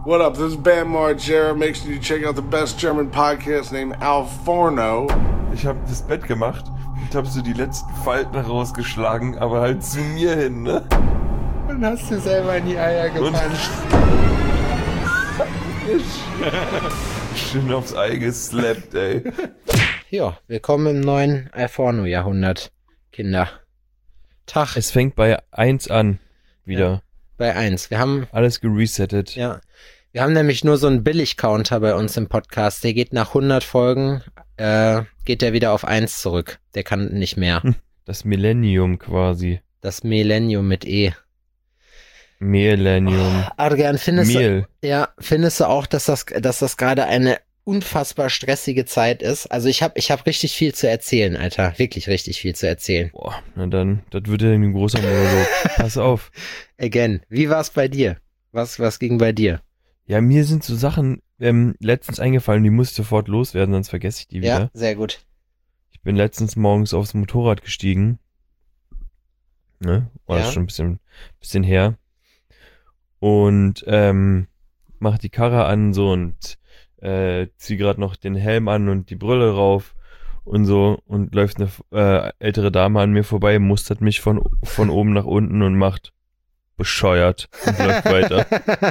What up? This is Bam Margera. Make sure you check out the best German podcast named Al Forno. Ich habe das Bett gemacht und habe so die letzten Falten rausgeschlagen, aber halt zu mir hin, ne? Und hast du selber in die Eier gepanscht. Schön aufs Ei geslappt, ey. Ja, willkommen im neuen Al Forno-Jahrhundert, Kinder. Tag. Es fängt bei 1 an, wieder. Ja, bei 1. Wir haben alles geresettet. Ja, wir haben nämlich nur so einen Billig-Counter bei uns im Podcast. Der geht nach 100 Folgen, geht der wieder auf 1 zurück. Der kann nicht mehr. Das Millennium quasi. Das Millennium mit E. Millennium. Adrian, findest du auch, dass das gerade eine unfassbar stressige Zeit ist? Also ich hab richtig viel zu erzählen, Alter. Wirklich richtig viel zu erzählen. Boah, na dann, das wird ja ein großer Monolog. Pass auf. Again, wie war's bei dir? Was ging bei dir? Ja, mir sind so Sachen letztens eingefallen, die muss ich sofort loswerden, sonst vergesse ich die wieder. Ja, sehr gut. Ich bin letztens morgens aufs Motorrad gestiegen. Ne? War das schon ein bisschen her. Und mach die Karre an so und zieh gerade noch den Helm an und die Brille rauf und so und läuft eine ältere Dame an mir vorbei, mustert mich von oben nach unten und macht bescheuert und läuft weiter.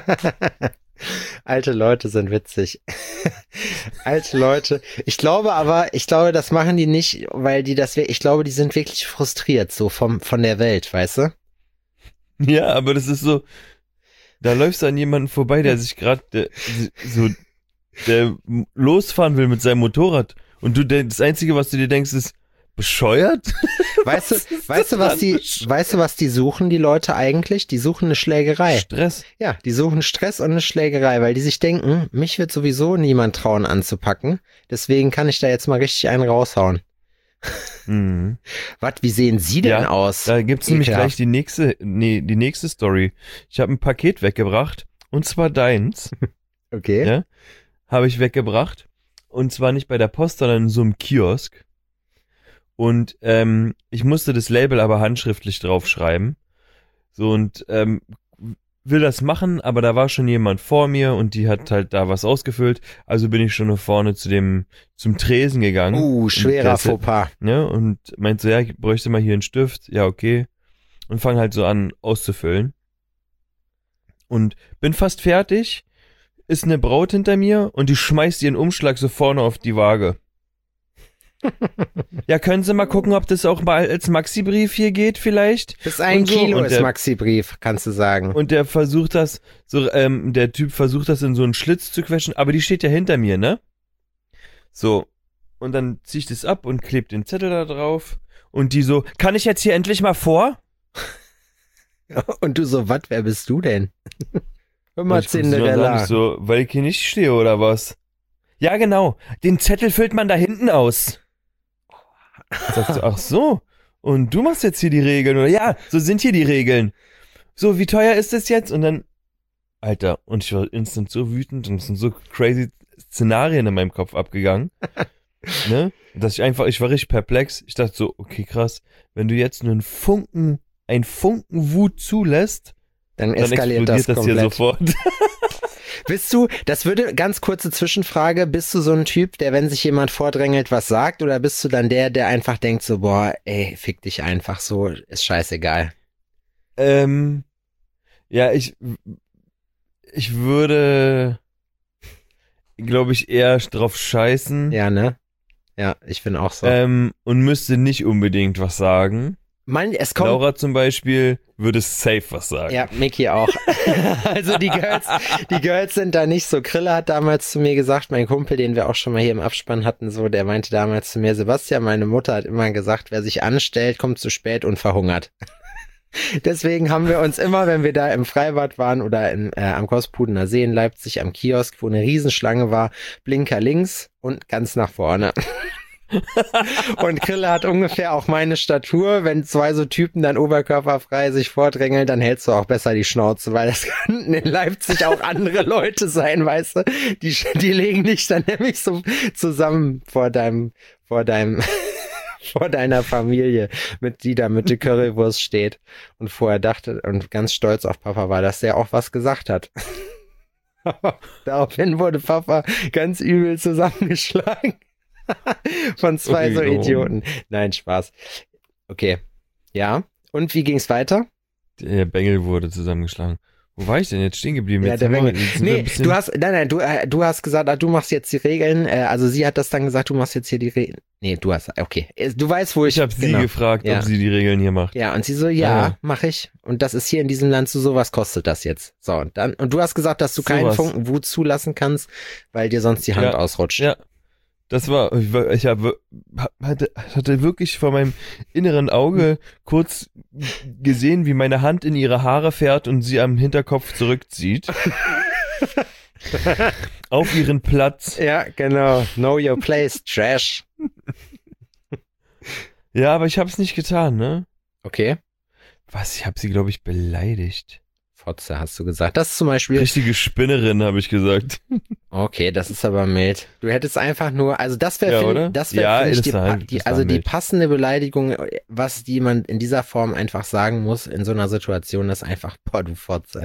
Alte Leute sind witzig. Alte Leute. Ich glaube, das machen die nicht, weil ich glaube, die sind wirklich frustriert so von der Welt, weißt du? Ja, aber das ist so, da läufst du an jemanden vorbei, der sich gerade der losfahren will mit seinem Motorrad und das Einzige, was du dir denkst, ist bescheuert? Weißt du, was die suchen, die Leute eigentlich? Die suchen eine Schlägerei. Stress. Ja, die suchen Stress und eine Schlägerei, weil die sich denken, mich wird sowieso niemand trauen anzupacken, deswegen kann ich da jetzt mal richtig einen raushauen. Mhm. Was, wie sehen Sie denn aus? Da gibt's nämlich gleich die nächste Story. Ich habe ein Paket weggebracht und zwar deins. Okay. Ja, habe ich weggebracht und zwar nicht bei der Post, sondern in so einem Kiosk. Und ich musste das Label aber handschriftlich draufschreiben. So und will das machen, aber da war schon jemand vor mir und die hat halt da was ausgefüllt. Also bin ich schon nach vorne zum Tresen gegangen. Schwerer Fauxpas. Ne, und meint so, ja, ich bräuchte mal hier einen Stift. Ja, okay. Und fang halt so an auszufüllen. Und bin fast fertig. Ist eine Braut hinter mir und die schmeißt ihren Umschlag so vorne auf die Waage. Ja, können Sie mal gucken, ob das auch mal als Maxi-Brief hier geht vielleicht? Bis 1 Kilo ist Maxi-Brief, kannst du sagen. Und der versucht das, der Typ versucht das in so einen Schlitz zu quetschen, aber die steht ja hinter mir, ne? So. Und dann zieh ich das ab und kleb den Zettel da drauf. Und die so, kann ich jetzt hier endlich mal vor? Und du so, wer bist du denn? Hör mal, Cinderella. So, weil ich hier nicht stehe, oder was? Ja, genau. Den Zettel füllt man da hinten aus. Sagst du, ach so. Und du machst jetzt hier die Regeln, oder? Ja, so sind hier die Regeln. So, wie teuer ist das jetzt? Und dann, Alter, und ich war instant so wütend und es sind so crazy Szenarien in meinem Kopf abgegangen. Ne? Dass ich war richtig perplex. Ich dachte so, okay, krass, wenn du jetzt nur einen Funken Wut zulässt, dann eskaliert das komplett. Hier sofort. Bist du, das würde, ganz kurze Zwischenfrage, bist du so ein Typ, der, wenn sich jemand vordrängelt, was sagt, oder bist du dann der einfach denkt so, boah, ey, fick dich einfach so, ist scheißegal? Ja, ich würde, glaube ich, eher drauf scheißen. Ja, ne? Ja, ich bin auch so. Und müsste nicht unbedingt was sagen. Laura zum Beispiel würde safe was sagen. Ja, Micky auch. Also die Girls sind da nicht so. Krille hat damals zu mir gesagt, mein Kumpel, den wir auch schon mal hier im Abspann hatten, so, der meinte damals zu mir, Sebastian, meine Mutter hat immer gesagt, wer sich anstellt, kommt zu spät und verhungert. Deswegen haben wir uns immer, wenn wir da im Freibad waren oder am Kospudener See in Leipzig am Kiosk, wo eine Riesenschlange war, Blinker links und ganz nach vorne. Und Krille hat ungefähr auch meine Statur. Wenn 2 so Typen dann oberkörperfrei sich vordrängeln, dann hältst du auch besser die Schnauze, weil das könnten in Leipzig auch andere Leute sein, weißt du? Die legen dich dann nämlich so zusammen vor deiner Familie, die da mit der Currywurst steht und vorher dachte und ganz stolz auf Papa war, dass der auch was gesagt hat. Daraufhin wurde Papa ganz übel zusammengeschlagen. Von zwei so Idioten. Nein, Spaß. Okay. Ja. Und wie ging's weiter? Der Bengel wurde zusammengeschlagen. Wo war ich denn jetzt stehen geblieben? Ja, Jetzt der haben wir- Bengel. jetzt sind wir ein Nee, bisschen- du hast gesagt, du machst jetzt die Regeln. Also sie hat das dann gesagt, du machst jetzt hier die Regeln. Nee, du hast, okay. Du weißt, wo ich. Ich habe sie genau. gefragt, Ja. ob sie die Regeln hier macht. Ja, und sie so, Ja. mach ich. Und das ist hier in diesem Land so was kostet das jetzt. So, und du hast gesagt, dass du keinen Sowas. Funken Wut zulassen kannst, weil dir sonst die Hand Ja. ausrutscht. Ja. Hatte wirklich vor meinem inneren Auge kurz gesehen, wie meine Hand in ihre Haare fährt und sie am Hinterkopf zurückzieht. Auf ihren Platz. Ja, genau. Know your place, Trash. Ja, aber ich habe es nicht getan, ne? Okay. Was? Ich habe sie, glaube ich, beleidigt. Fotze, hast du gesagt. Das ist zum Beispiel. Richtige Spinnerin, habe ich gesagt. Okay, das ist aber mild. Du hättest einfach nur, also das wäre, Ja, oder? das wäre, Ja, finde ich, das war- das war also die mild. passende Beleidigung, was jemand in dieser Form einfach sagen muss in so einer Situation, ist einfach, boah, du Fotze.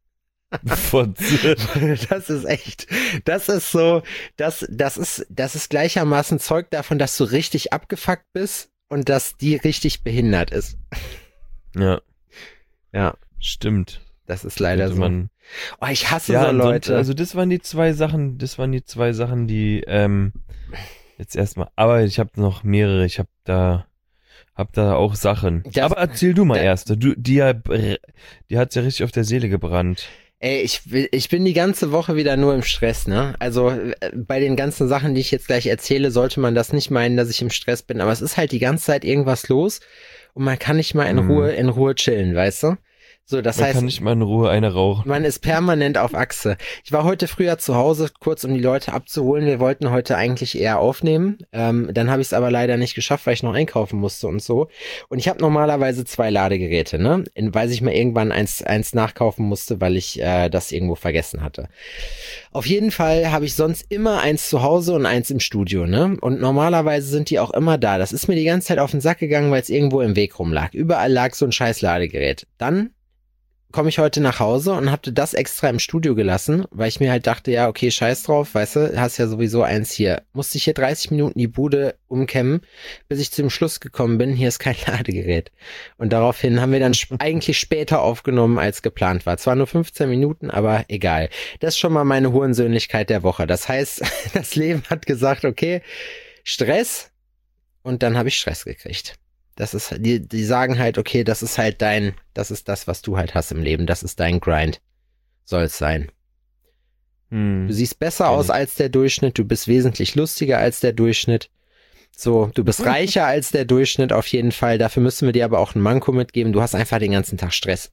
Fotze. Das ist echt, das ist so, das ist gleichermaßen Zeug davon, dass du richtig abgefuckt bist und dass die richtig behindert ist. Ja, Ja, stimmt. das ist leider Könnte so. man- Oh, ich hasse Ja, so ansonsten- Leute. also das waren die zwei Sachen, die jetzt erstmal, aber ich habe noch mehrere, ich habe da auch Sachen. Das- aber erzähl du mal das- erst, die hat's ja richtig auf der Seele gebrannt. Ey, ich bin die ganze Woche wieder nur im Stress, ne? Also bei den ganzen Sachen, die ich jetzt gleich erzähle, sollte man das nicht meinen, dass ich im Stress bin. Aber es ist halt die ganze Zeit irgendwas los und man kann nicht mal in Ruhe chillen, weißt du? So, das Man heißt, kann nicht mal in Ruhe eine rauchen. man ist permanent auf Achse. Ich war heute früher zu Hause, kurz um die Leute abzuholen. Wir wollten heute eigentlich eher aufnehmen. Dann habe ich es aber leider nicht geschafft, weil ich noch einkaufen musste und so. Und ich habe normalerweise 2 Ladegeräte, ne? Weil ich mal irgendwann eins nachkaufen musste, weil ich das irgendwo vergessen hatte. Auf jeden Fall habe ich sonst immer eins zu Hause und eins im Studio, ne? Und normalerweise sind die auch immer da. Das ist mir die ganze Zeit auf den Sack gegangen, weil es irgendwo im Weg rumlag. Überall lag so ein scheiß Ladegerät. Dann komme ich heute nach Hause und habe das extra im Studio gelassen, weil ich mir halt dachte, ja, okay, scheiß drauf, weißt du, hast ja sowieso eins hier. Musste ich hier 30 Minuten die Bude umkämmen, bis ich zum Schluss gekommen bin, hier ist kein Ladegerät. Und daraufhin haben wir dann eigentlich später aufgenommen, als geplant war. Zwar nur 15 Minuten, aber egal. Das ist schon mal meine Hurensöhnlichkeit der Woche. Das heißt, das Leben hat gesagt, okay, Stress, und dann habe ich Stress gekriegt. Das ist, die sagen halt, okay, das ist halt das ist das, was du halt hast im Leben. Das ist dein Grind. Soll es sein. Du siehst besser aus als der Durchschnitt. Du bist wesentlich lustiger als der Durchschnitt. So, du bist reicher als der Durchschnitt auf jeden Fall. Dafür müssen wir dir aber auch ein Manko mitgeben. Du hast einfach den ganzen Tag Stress.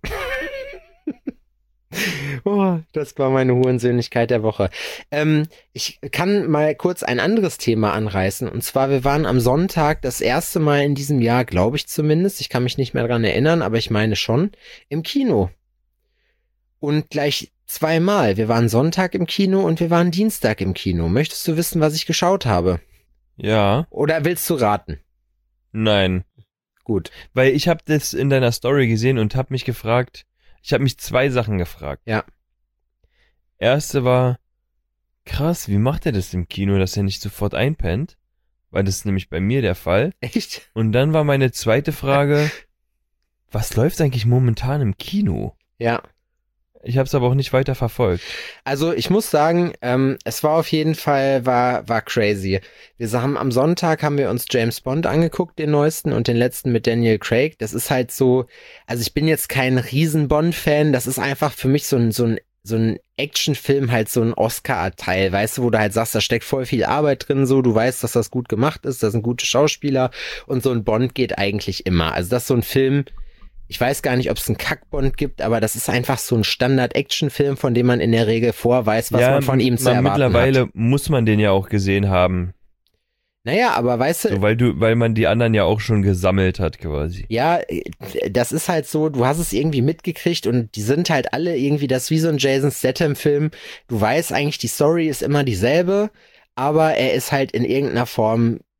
Oh, das war meine Hurensöhnlichkeit der Woche. Ich kann mal kurz ein anderes Thema anreißen. Und zwar, wir waren am Sonntag das erste Mal in diesem Jahr, glaube ich zumindest, ich kann mich nicht mehr dran erinnern, aber ich meine schon, im Kino. Und gleich 2 Mal. Wir waren Sonntag im Kino und wir waren Dienstag im Kino. Möchtest du wissen, was ich geschaut habe? Ja, Oder willst du raten? nein. Gut. Weil ich habe das in deiner Story gesehen und habe mich gefragt, ich habe mich 2 Sachen gefragt. Ja. Erste war, krass, wie macht er das im Kino, dass er nicht sofort einpennt? Weil das ist nämlich bei mir der Fall. Echt? Und dann war meine zweite Frage, was läuft eigentlich momentan im Kino? Ja. Ich habe es aber auch nicht weiter verfolgt. Also ich muss sagen, es war auf jeden Fall, war crazy. Am Sonntag haben wir uns James Bond angeguckt, den neuesten und den letzten mit Daniel Craig. Das ist halt so, also ich bin jetzt kein riesen Bond-Fan, das ist einfach für mich so ein Actionfilm, halt so ein Oscar-Teil, weißt du, wo du halt sagst, da steckt voll viel Arbeit drin, so, du weißt, dass das gut gemacht ist, das sind gute Schauspieler und so ein Bond geht eigentlich immer. Also das ist so ein Film, ich weiß gar nicht, ob es einen Kack-Bond gibt, aber das ist einfach so ein Standard-Action-Film, von dem man in der Regel vorweis, was man von ihm zu erwarten mittlerweile hat. muss man den ja auch gesehen haben. Naja, aber weißt du, So, weil man die anderen ja auch schon gesammelt hat quasi. ja, das ist halt so, du hast es irgendwie mitgekriegt und die sind halt alle irgendwie, das ist wie so ein Jason Statham-Film. Du weißt eigentlich, die Story ist immer dieselbe, aber er ist halt in irgendeiner Form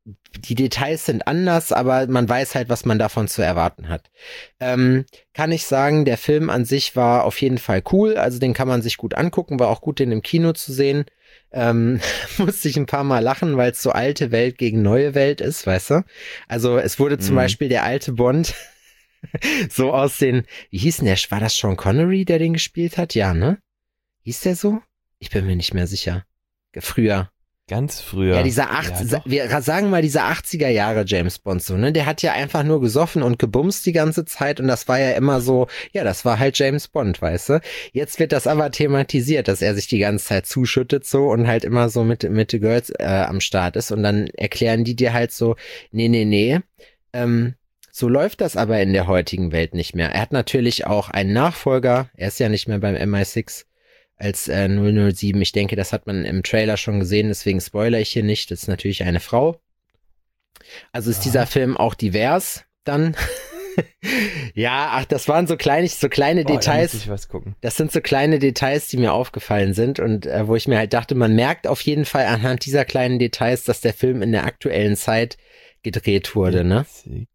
die Details sind anders, aber man weiß halt, was man davon zu erwarten hat. Kann ich sagen, der Film an sich war auf jeden Fall cool, also den kann man sich gut angucken, war auch gut, den im Kino zu sehen. Musste ich ein paar Mal lachen, weil es so alte Welt gegen neue Welt ist, weißt du? Also es wurde zum Beispiel der alte Bond so aus den, wie hieß denn der, war das Sean Connery, der den gespielt hat? Ja, ne? Hieß der so? Ich bin mir nicht mehr sicher. Früher. Ganz früher. Ja, wir sagen mal dieser 80er Jahre James Bond so, ne? Der hat ja einfach nur gesoffen und gebumst die ganze Zeit und das war ja immer so, ja, das war halt James Bond, weißt du? Jetzt wird das aber thematisiert, dass er sich die ganze Zeit zuschüttet so und halt immer so mit the Girls am Start ist und dann erklären die dir halt so, nee, so läuft das aber in der heutigen Welt nicht mehr. Er hat natürlich auch einen Nachfolger, er ist ja nicht mehr beim MI6, als 007. Ich denke, das hat man im Trailer schon gesehen, deswegen spoilere ich hier nicht. Das ist natürlich eine Frau. Also ist dieser Film auch divers dann. Ja, ach, das waren so kleine Details. Da muss ich was gucken. Das sind so kleine Details, die mir aufgefallen sind und wo ich mir halt dachte, man merkt auf jeden Fall anhand dieser kleinen Details, dass der Film in der aktuellen Zeit gedreht wurde, ne? Witzig.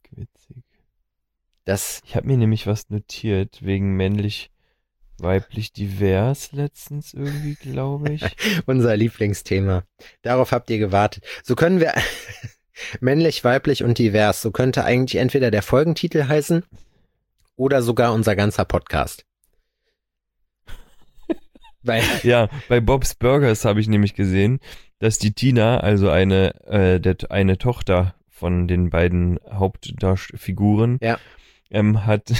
Das. Ich habe mir nämlich was notiert, wegen männlich-weiblich divers letztens irgendwie, glaube ich. Unser Lieblingsthema. Darauf habt ihr gewartet. So können wir männlich, weiblich und divers. So könnte eigentlich entweder der Folgentitel heißen oder sogar unser ganzer Podcast. Weil Ja, bei Bob's Burgers habe ich nämlich gesehen, dass die Tina, also eine Tochter von den beiden Hauptfiguren, Ja. Hat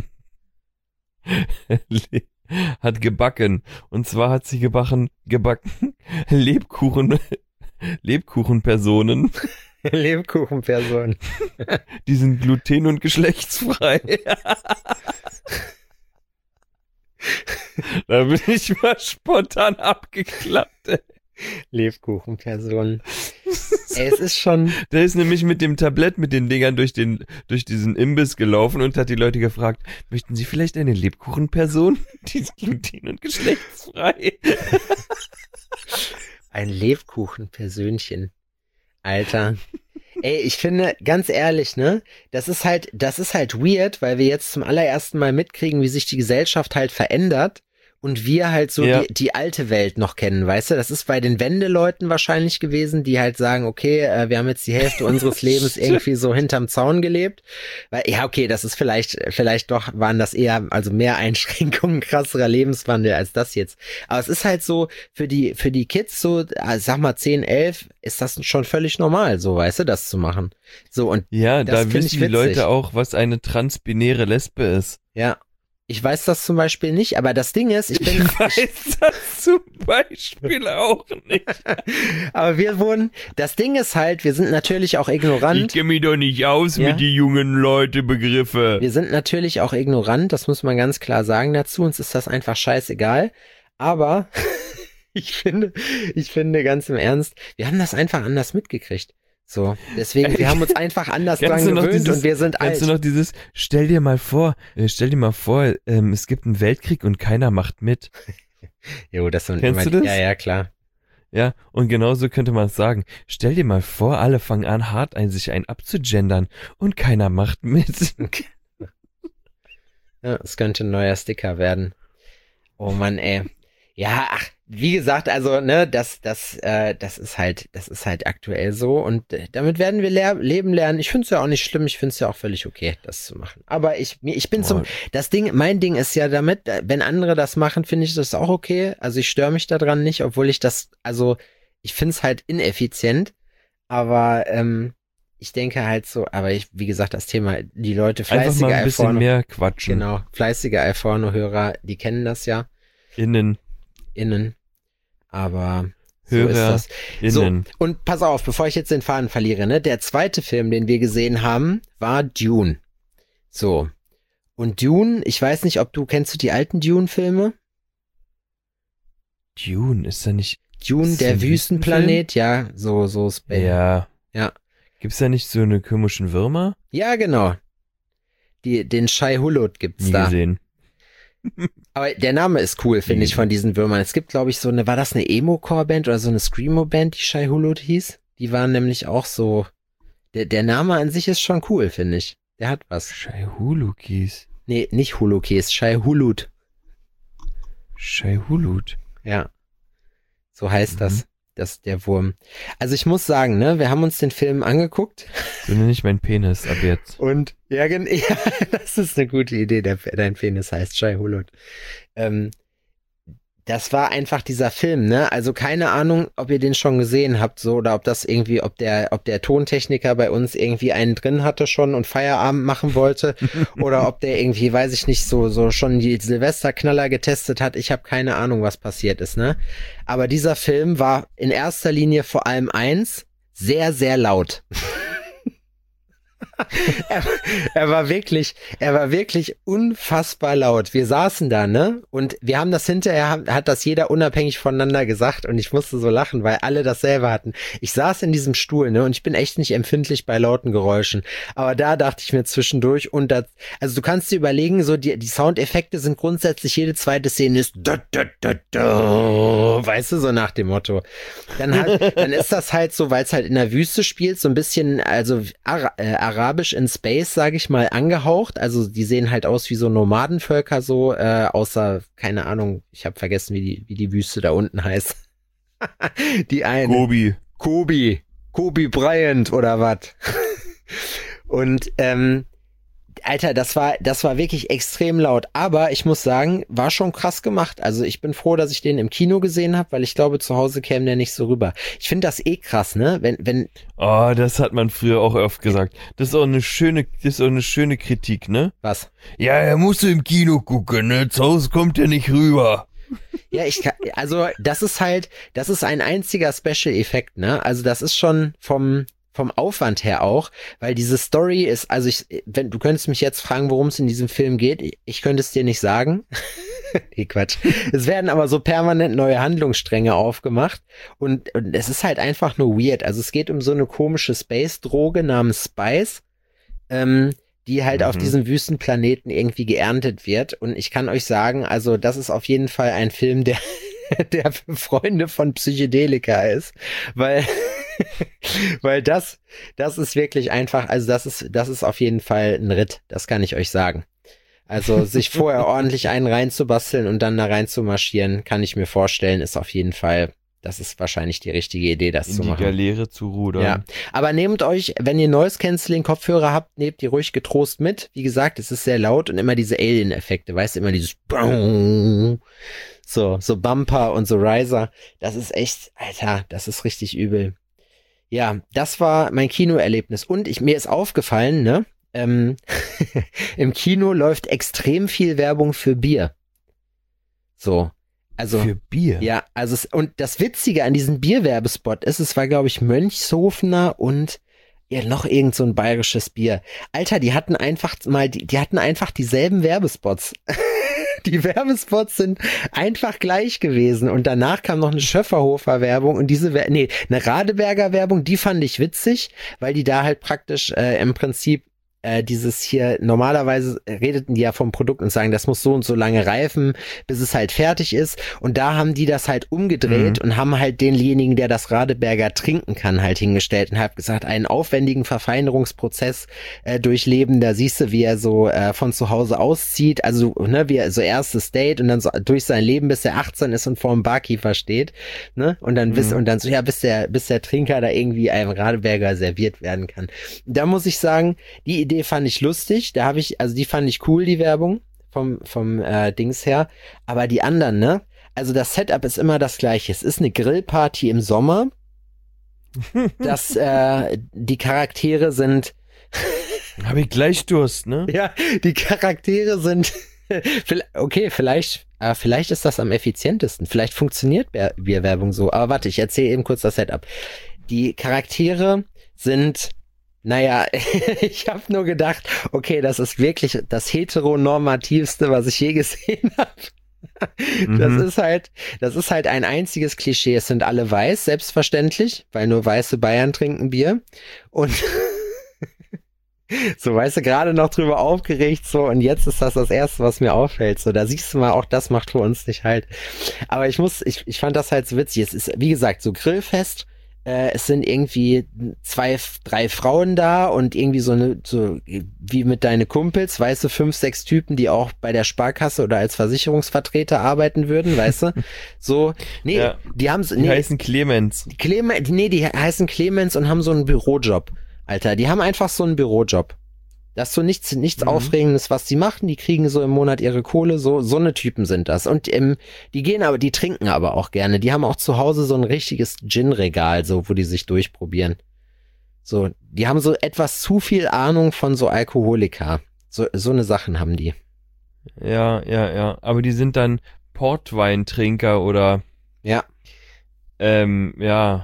gebacken. Und zwar hat sie gebacken Lebkuchenpersonen. Lebkuchenperson. Die sind gluten- und geschlechtsfrei. Da bin ich mal spontan abgeklappt. Ey. Lebkuchenperson. Ey, es ist schon. Der ist nämlich mit dem Tablett, mit den Dingern durch diesen Imbiss gelaufen und hat die Leute gefragt, möchten Sie vielleicht eine Lebkuchenperson? Die ist gluten- und geschlechtsfrei. Ein Lebkuchenpersönchen. Alter. Ey, ich finde, ganz ehrlich, ne, das ist halt weird, weil wir jetzt zum allerersten Mal mitkriegen, wie sich die Gesellschaft halt verändert und wir halt so die alte Welt noch kennen, weißt du? Das ist bei den Wendeleuten wahrscheinlich gewesen, die halt sagen, okay, wir haben jetzt die Hälfte unseres Lebens irgendwie so hinterm Zaun gelebt. Weil, ja, okay, das ist vielleicht doch, waren das eher, also mehr Einschränkungen, krasserer Lebenswandel als das jetzt. Aber es ist halt so, für die Kids so, sag mal 10, 11, ist das schon völlig normal, so, weißt du, das zu machen. So, und ja, das da find wissen ich die witzig. Leute auch, was eine transbinäre Lesbe ist. Ja. Ich weiß das zum Beispiel nicht, aber das Ding ist, ich weiß das zum Beispiel auch nicht. aber das Ding ist halt, wir sind natürlich auch ignorant. Ich kenne mich doch nicht aus mit die jungen Leute Begriffe. Wir sind natürlich auch ignorant, das muss man ganz klar sagen dazu, uns ist das einfach scheißegal, aber ich finde ganz im Ernst, wir haben das einfach anders mitgekriegt. So, deswegen, wir haben uns einfach anders dran gewöhnt und wir sind alt. Kennst du noch dieses, stell dir mal vor, es gibt einen Weltkrieg und keiner macht mit. Jo, das sind Kennst immer, du das? Ja, klar. Ja, und genauso könnte man es sagen. Stell dir mal vor, alle fangen an, sich abzugendern und keiner macht mit. Ja, es könnte ein neuer Sticker werden. Oh Mann, ey. Ja, ach, wie gesagt, also, ne, das ist halt aktuell so und damit werden wir leben lernen. Ich finde es ja auch nicht schlimm, ich finde es ja auch völlig okay, das zu machen. Aber ich bin mein Ding ist ja damit, wenn andere das machen, finde ich das auch okay. Also ich störe mich daran nicht, obwohl ich ich finde es halt ineffizient, aber ich denke halt so, wie gesagt, das Thema, die Leute, Einfach fleißige mal ein bisschen mehr quatschen. Genau, fleißige Alforno-Hörer, die kennen das ja. Innen. Aber so ist das. Innen. So, und pass auf, bevor ich jetzt den Faden verliere, ne? Der zweite Film, den wir gesehen haben, war Dune. So. Und Dune, ich weiß nicht, kennst du die alten Dune-Filme? Dune, ist da nicht... Dune, der Wüstenplanet, ja, so Space. Ja. Ja. Gibt's da nicht so eine komischen Würmer? Ja, genau. Den Shai Hulud gibt's Nie da. gesehen. Aber der Name ist cool, finde ich, von diesen Würmern. Es gibt, glaube ich, war das eine Emo-Core-Band oder so eine Screamo-Band, die Shai Hulud hieß? Die waren nämlich auch so Der Name an sich ist schon cool, finde ich. Der hat was. Shai-Hulukis. Nee, nicht Hulukis, Shai-Hulud. Shai-Hulud. Ja. So heißt das, der Wurm. Also ich muss sagen, ne, wir haben uns den Film angeguckt. So nenne ich meinen Penis ab jetzt. Und, ja, das ist eine gute Idee, dein Penis heißt Shai-Hulud. Das war einfach dieser Film, ne? Also keine Ahnung, ob ihr den schon gesehen habt, so, oder ob das irgendwie, ob der Tontechniker bei uns irgendwie einen drin hatte schon und Feierabend machen wollte, oder ob der irgendwie, weiß ich nicht, so schon die Silvesterknaller getestet hat. Ich habe keine Ahnung, was passiert ist, ne? Aber dieser Film war in erster Linie vor allem eins, sehr, sehr laut. Er war wirklich unfassbar laut. Wir saßen da, ne? Und wir haben das hinterher, hat das jeder unabhängig voneinander gesagt und ich musste so lachen, weil alle dasselbe hatten. Ich saß in diesem Stuhl, ne? Und ich bin echt nicht empfindlich bei lauten Geräuschen. Aber da dachte ich mir zwischendurch also du kannst dir überlegen, so die Soundeffekte sind grundsätzlich, jede zweite Szene ist weißt du, so nach dem Motto. Dann ist das halt so, weil es halt in der Wüste spielt, so ein bisschen, also arabisch in Space, sage ich mal, angehaucht. Also die sehen halt aus wie so Nomadenvölker so, außer, keine Ahnung, ich habe vergessen, wie die Wüste da unten heißt. Die eine. Kobe Bryant oder was. Und Alter, das war wirklich extrem laut, aber ich muss sagen, war schon krass gemacht. Also ich bin froh, dass ich den im Kino gesehen habe, weil ich glaube, zu Hause käme der nicht so rüber. Ich finde das krass, ne? Wenn Oh, das hat man früher auch oft gesagt. Das ist auch eine schöne Kritik, ne? Was? Ja, er musste im Kino gucken, ne? Zu Hause kommt er nicht rüber. Ja, also das ist ein einziger Special-Effekt, ne? Also das ist schon vom Aufwand her auch, weil diese Story ist, also du könntest mich jetzt fragen, worum es in diesem Film geht, ich könnte es dir nicht sagen. Nee, Quatsch. Es werden aber so permanent neue Handlungsstränge aufgemacht und es ist halt einfach nur weird. Also es geht um so eine komische Space-Droge namens Spice, die halt auf diesem Wüstenplaneten irgendwie geerntet wird und ich kann euch sagen, also das ist auf jeden Fall ein Film, der für Freunde von Psychedelika ist, weil das ist wirklich einfach, also das ist auf jeden Fall ein Ritt, das kann ich euch sagen. Also sich vorher ordentlich einen reinzubasteln und dann da rein zu marschieren, kann ich mir vorstellen, ist auf jeden Fall, das ist wahrscheinlich die richtige Idee, das zu machen. In die Galeere zu rudern. Ja, aber nehmt euch, wenn ihr Noise Cancelling Kopfhörer habt, nehmt die ruhig getrost mit. Wie gesagt, es ist sehr laut und immer diese Alien-Effekte, weißt du, immer dieses so Bumper und so Riser. Das ist echt, Alter, das ist richtig übel. Ja, das war mein Kinoerlebnis. Und mir ist aufgefallen, ne, im Kino läuft extrem viel Werbung für Bier. So. Also, für Bier? Ja, und das Witzige an diesem Bierwerbespot ist, es war, glaube ich, Mönchshofener und ja, noch irgend so ein bayerisches Bier. Alter, die hatten einfach dieselben Werbespots. Die Werbespots sind einfach gleich gewesen und danach kam noch eine Schöfferhofer Werbung und eine Radeberger Werbung, die fand ich witzig, weil die da halt praktisch im Prinzip dieses hier, normalerweise redeten die ja vom Produkt und sagen, das muss so und so lange reifen, bis es halt fertig ist und da haben die das halt umgedreht und haben halt denjenigen, der das Radeberger trinken kann, halt hingestellt und hat gesagt, einen aufwendigen Verfeinerungsprozess durchleben, da siehst du, wie er so von zu Hause auszieht, also ne, wie er so erstes Date und dann so durch sein Leben, bis er 18 ist und vor dem Barkeeper steht, ne, und dann bis der Trinker da irgendwie einem Radeberger serviert werden kann. Da muss ich sagen, die Idee fand ich lustig, die fand ich cool, die Werbung vom Dings her, aber die anderen, ne, also das Setup ist immer das gleiche, es ist eine Grillparty im Sommer, die Charaktere sind habe ich gleich Durst, ne? Ja, die Charaktere sind okay, vielleicht ist das am effizientesten, vielleicht funktioniert Bierwerbung so, aber warte, ich erzähle eben kurz das Setup. Die Charaktere sind, naja, ich habe nur gedacht, okay, das ist wirklich das heteronormativste, was ich je gesehen habe. Das ist halt ein einziges Klischee. Es sind alle weiß, selbstverständlich, weil nur weiße Bayern trinken Bier. Und so, weißt du, gerade noch drüber aufgeregt, so, und jetzt ist das Erste, was mir auffällt. So, da siehst du mal, auch das macht für uns nicht halt. Aber ich fand das halt so witzig. Es ist, wie gesagt, so Grillfest. es sind irgendwie 2, 3 Frauen da und irgendwie so wie mit deine Kumpels, weißt du, 5, 6 Typen, die auch bei der Sparkasse oder als Versicherungsvertreter arbeiten würden, weißt du? So, nee, Ja. die haben Die heißen Clemens. die heißen Clemens und haben so einen Bürojob, Alter. Die haben einfach so einen Bürojob. Das ist so nichts Aufregendes, was die machen. Die kriegen so im Monat ihre Kohle. So eine Typen sind das. Und die trinken aber auch gerne. Die haben auch zu Hause so ein richtiges Gin-Regal, so, wo die sich durchprobieren. So, die haben so etwas zu viel Ahnung von so Alkoholika. So eine Sachen haben die. Ja. Aber die sind dann Portweintrinker oder, Ja. ja,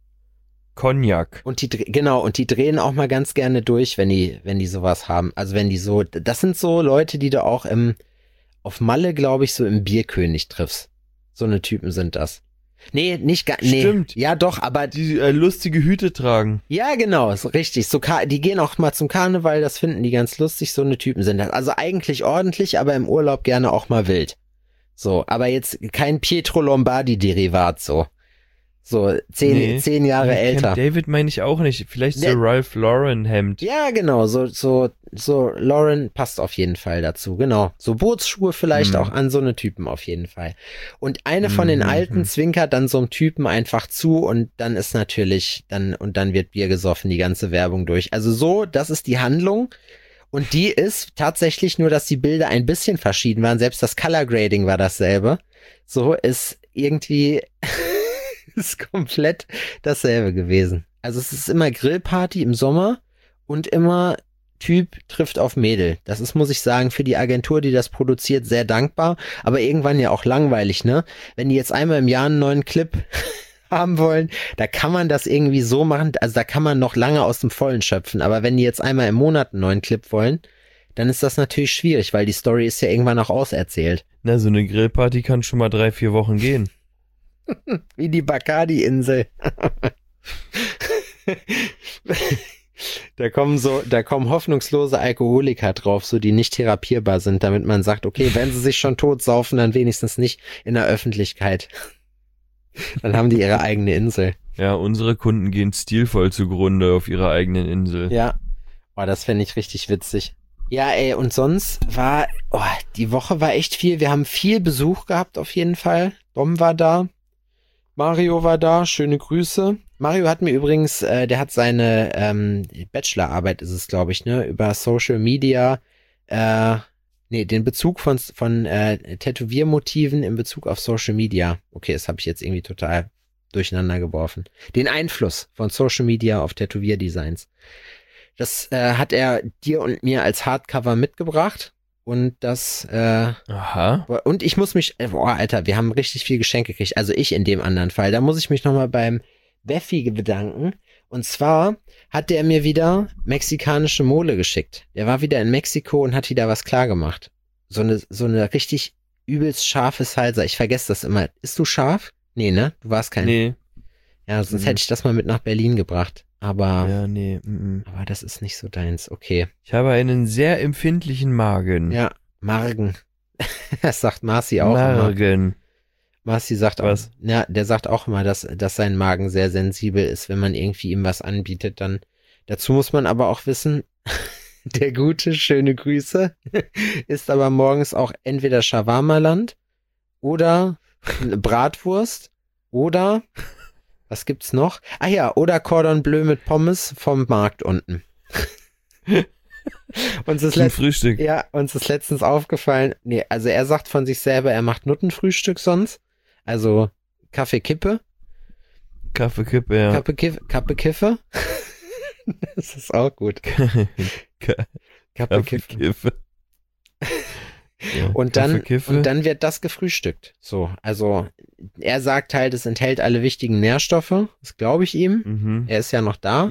Cognac. Und die drehen auch mal ganz gerne durch, wenn die sowas haben. Also wenn die so, das sind so Leute, die du auch auf Malle, glaube ich, so im Bierkönig triffst. So eine Typen sind das. Nee, nicht gar, nee. Stimmt. Ja, doch, aber Die lustige Hüte tragen. ja, genau, ist richtig. So, die gehen auch mal zum Karneval, das finden die ganz lustig. So eine Typen sind das. Also eigentlich ordentlich, aber im Urlaub gerne auch mal wild. So, aber jetzt kein Pietro Lombardi-Derivat, so. So, 10 Jahre älter. Camp David meine ich auch nicht. Vielleicht so Der- Ralph Lauren Hemd. Ja, genau, so Lauren passt auf jeden Fall dazu, genau. So Bootsschuhe vielleicht auch an so eine Typen auf jeden Fall. Und eine von den Alten zwinkert dann so einem Typen einfach zu und dann ist natürlich, dann wird Bier gesoffen, die ganze Werbung durch. Also so, das ist die Handlung. Und die ist tatsächlich nur, dass die Bilder ein bisschen verschieden waren. Selbst das Color Grading war dasselbe. So ist irgendwie ist komplett dasselbe gewesen. Also es ist immer Grillparty im Sommer und immer Typ trifft auf Mädel. Das ist, muss ich sagen, für die Agentur, die das produziert, sehr dankbar, aber irgendwann ja auch langweilig, ne? Wenn die jetzt einmal im Jahr einen neuen Clip haben wollen, da kann man das irgendwie so machen, also da kann man noch lange aus dem Vollen schöpfen, aber wenn die jetzt einmal im Monat einen neuen Clip wollen, dann ist das natürlich schwierig, weil die Story ist ja irgendwann auch auserzählt. Na, so eine Grillparty kann schon mal 3-4 Wochen gehen. Wie die Bacardi-Insel. Da kommen hoffnungslose Alkoholiker drauf, so die nicht therapierbar sind, damit man sagt, okay, wenn sie sich schon tot saufen, dann wenigstens nicht in der Öffentlichkeit. Dann haben die ihre eigene Insel. Ja, unsere Kunden gehen stilvoll zugrunde auf ihrer eigenen Insel. Ja. Oh, das fände ich richtig witzig. Ja, ey, und sonst die Woche war echt viel. Wir haben viel Besuch gehabt auf jeden Fall. Dom war da. Mario war da. Schöne Grüße. Mario hat mir übrigens, der hat seine Bachelorarbeit, ist es, glaube ich, ne, über Social Media, den Bezug von Tätowiermotiven in Bezug auf Social Media. Okay, das habe ich jetzt irgendwie total durcheinander geworfen. Den Einfluss von Social Media auf Tätowierdesigns. Das hat er dir und mir als Hardcover mitgebracht. Und das, Aha. und ich muss mich, Alter, wir haben richtig viel Geschenke gekriegt. Also ich in dem anderen Fall. Da muss ich mich nochmal beim Beffi bedanken. Und zwar hat der mir wieder mexikanische Mole geschickt. Der war wieder in Mexiko und hat wieder was klar gemacht. So eine richtig übelst scharfe Salsa. Ich vergesse das immer. Ist du scharf? Nee, ne? Du warst kein. Nee. Ja, sonst hätte ich das mal mit nach Berlin gebracht. Aber, Ja, nee. aber das ist nicht so deins. Okay. Ich habe einen sehr empfindlichen Magen. Ja, Magen. Das sagt Marci auch immer. Magen. Marci sagt auch, Was? ja, der sagt auch immer, dass sein Magen sehr sensibel ist, wenn man irgendwie ihm was anbietet, dann. Dazu muss man aber auch wissen, der gute, schöne Grüße, ist aber morgens auch entweder Shawarma-Land oder eine Bratwurst oder, was gibt's noch? Ah ja, oder Cordon Bleu mit Pommes vom Markt unten. Uns ist Zum Frühstück. ja, uns ist letztens aufgefallen, nee, also er sagt von sich selber, er macht Nuttenfrühstück sonst. Also Kaffee-Kippe. Kaffeekippe, ja. Kaffee-Kiffe. Das ist auch gut. Kaffee-Kiffe. Kaffeekiffe. Ja, Und dann Kaffeekiffe. wird das gefrühstückt. So, also er sagt halt, es enthält alle wichtigen Nährstoffe. Das glaube ich ihm. Mhm. Er ist ja noch da.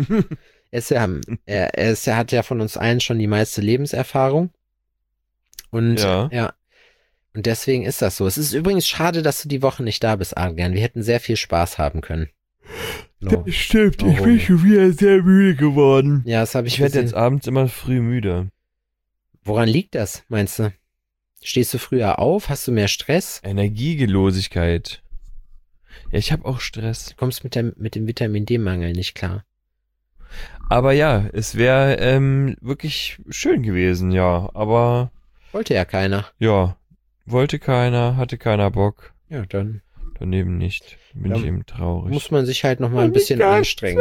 Er hat ja von uns allen schon die meiste Lebenserfahrung. Und Ja. Und deswegen ist das so. Es ist übrigens schade, dass du die Woche nicht da bist, Adrian. Wir hätten sehr viel Spaß haben können. So. Das stimmt, Oh. ich bin schon wieder sehr müde geworden. Ja, das habe ich Ich werde gesehen. jetzt abends immer früh müde. Woran liegt das, meinst du? Stehst du früher auf? Hast du mehr Stress? Energielosigkeit. Ja, ich habe auch Stress. Du kommst mit dem Vitamin D-Mangel nicht klar. Aber ja, es wäre wirklich schön gewesen, ja. Aber Wollte ja keiner. ja, wollte keiner, hatte keiner Bock. Ja, dann Daneben nicht. Bin Ja, ich eben traurig. muss man sich halt noch mal ein bisschen anstrengen.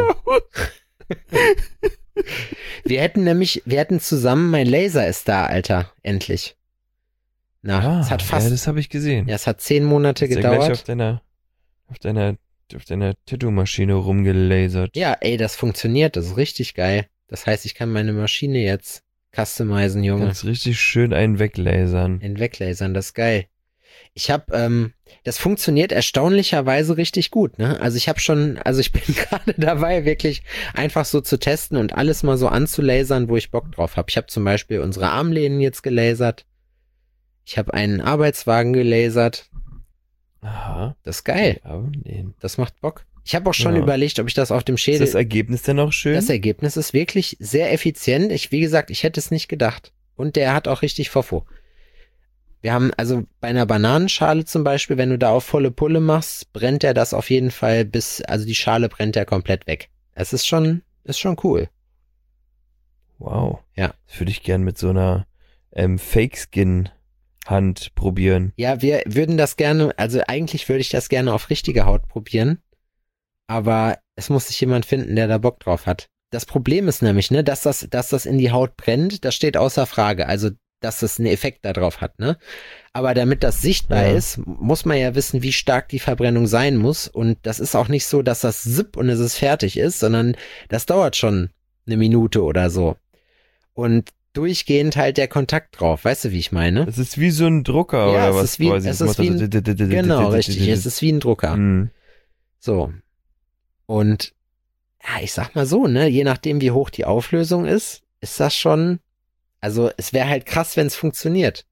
Wir hätten zusammen, mein Laser ist da, Alter, endlich. Na, es hat fast, ja, das habe ich gesehen. ja, es hat 10 Monate Ist ja gleich gedauert. auf deiner Tattoo-Maschine rumgelasert. Ja, ey, das funktioniert, das ist richtig geil. Das heißt, ich kann meine Maschine jetzt customizen, Junge. Kannst richtig schön einen weglasern. Den weglasern, das ist geil. Das funktioniert erstaunlicherweise richtig gut, ne? Also ich bin gerade dabei, wirklich einfach so zu testen und alles mal so anzulasern, wo ich Bock drauf habe. Ich habe zum Beispiel unsere Armlehnen jetzt gelasert. Ich habe einen Arbeitswagen gelasert. Aha. Das ist geil. Ja, nee. Das macht Bock. Ich habe auch schon überlegt, ob ich das auf dem Schädel... Ist das Ergebnis denn auch schön? Das Ergebnis ist wirklich sehr effizient. Wie gesagt, ich hätte es nicht gedacht. Und der hat auch richtig Fofo. Wir haben, also bei einer Bananenschale zum Beispiel, wenn du da auf volle Pulle machst, brennt er das auf jeden Fall also die Schale brennt er komplett weg. Es ist schon cool. Wow. Ja. Das würde ich gern mit so einer Fake-Skin-Hand probieren. Ja, wir würden das gerne, also eigentlich würde ich das gerne auf richtige Haut probieren, aber es muss sich jemand finden, der da Bock drauf hat. Das Problem ist nämlich, ne, dass das in die Haut brennt, das steht außer Frage. Also dass das einen Effekt darauf hat, ne? Aber damit das sichtbar ist, muss man ja wissen, wie stark die Verbrennung sein muss. Und das ist auch nicht so, dass das zipp und es ist fertig ist, sondern das dauert schon eine Minute oder so. Und durchgehend halt der Kontakt drauf. Weißt du, wie ich meine? Es ist wie so ein Drucker Ja, oder es was ist wie- quasi. es Das ist macht wie so Genau, richtig. Es ist wie ein Drucker. Mhm. So. Und ja, ich sag mal so, ne, je nachdem, wie hoch die Auflösung ist das schon, also es wäre halt krass, wenn es funktioniert.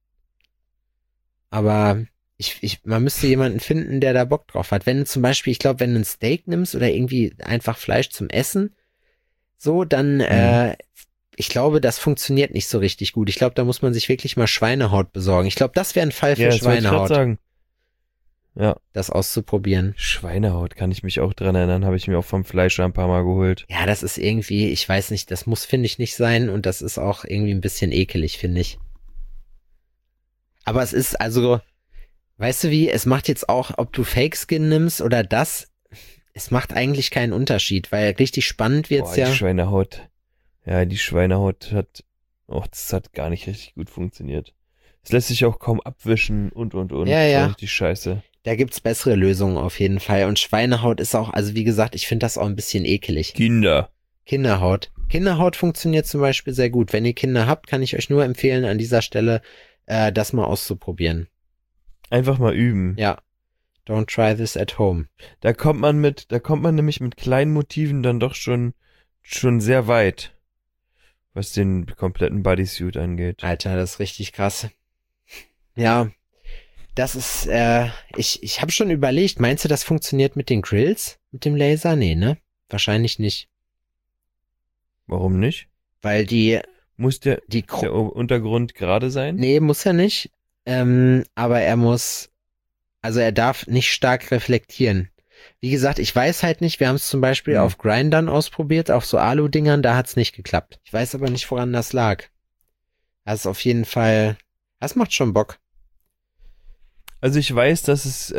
Aber man müsste jemanden finden, der da Bock drauf hat. Wenn du zum Beispiel, ich glaube, wenn du ein Steak nimmst oder irgendwie einfach Fleisch zum Essen, so, dann, ich glaube, das funktioniert nicht so richtig gut. Ich glaube, da muss man sich wirklich mal Schweinehaut besorgen. Ich glaube, das wäre ein Fall für Ja, das wollte ich grad Schweinehaut, sagen. Ja, das auszuprobieren. Schweinehaut, kann ich mich auch dran erinnern, habe ich mir auch vom Fleischer ein paar Mal geholt. Ja, das ist irgendwie, ich weiß nicht, das muss, finde ich, nicht sein und das ist auch irgendwie ein bisschen ekelig, finde ich. Aber es ist also, weißt du wie, es macht jetzt auch, ob du Fake Skin nimmst oder das, es macht eigentlich keinen Unterschied, weil richtig spannend wird's ja. Die Schweinehaut. Ja, die Schweinehaut das hat gar nicht richtig gut funktioniert. Es lässt sich auch kaum abwischen und. Ja, Das ja. war richtig scheiße. Da gibt's bessere Lösungen auf jeden Fall. Und Schweinehaut ist auch, also wie gesagt, ich finde das auch ein bisschen ekelig. Kinderhaut. Kinderhaut funktioniert zum Beispiel sehr gut. Wenn ihr Kinder habt, kann ich euch nur empfehlen, an dieser Stelle das mal auszuprobieren. Einfach mal üben. Ja. Don't try this at home. Da kommt man nämlich mit kleinen Motiven dann doch schon sehr weit, was den kompletten Bodysuit angeht. Alter, das ist richtig krass. Ja, das ist, ich habe schon überlegt, meinst du, das funktioniert mit den Grills? Mit dem Laser? Nee, ne? Wahrscheinlich nicht. Warum nicht? Weil die Muss der Kro- Untergrund gerade sein? Nee, muss er nicht. Aber er darf nicht stark reflektieren. Wie gesagt, ich weiß halt nicht, wir haben es zum Beispiel auf Grindern ausprobiert, auf so Alu-Dingern, da hat's nicht geklappt. Ich weiß aber nicht, woran das lag. Das ist auf jeden Fall, das macht schon Bock. Also ich weiß, dass es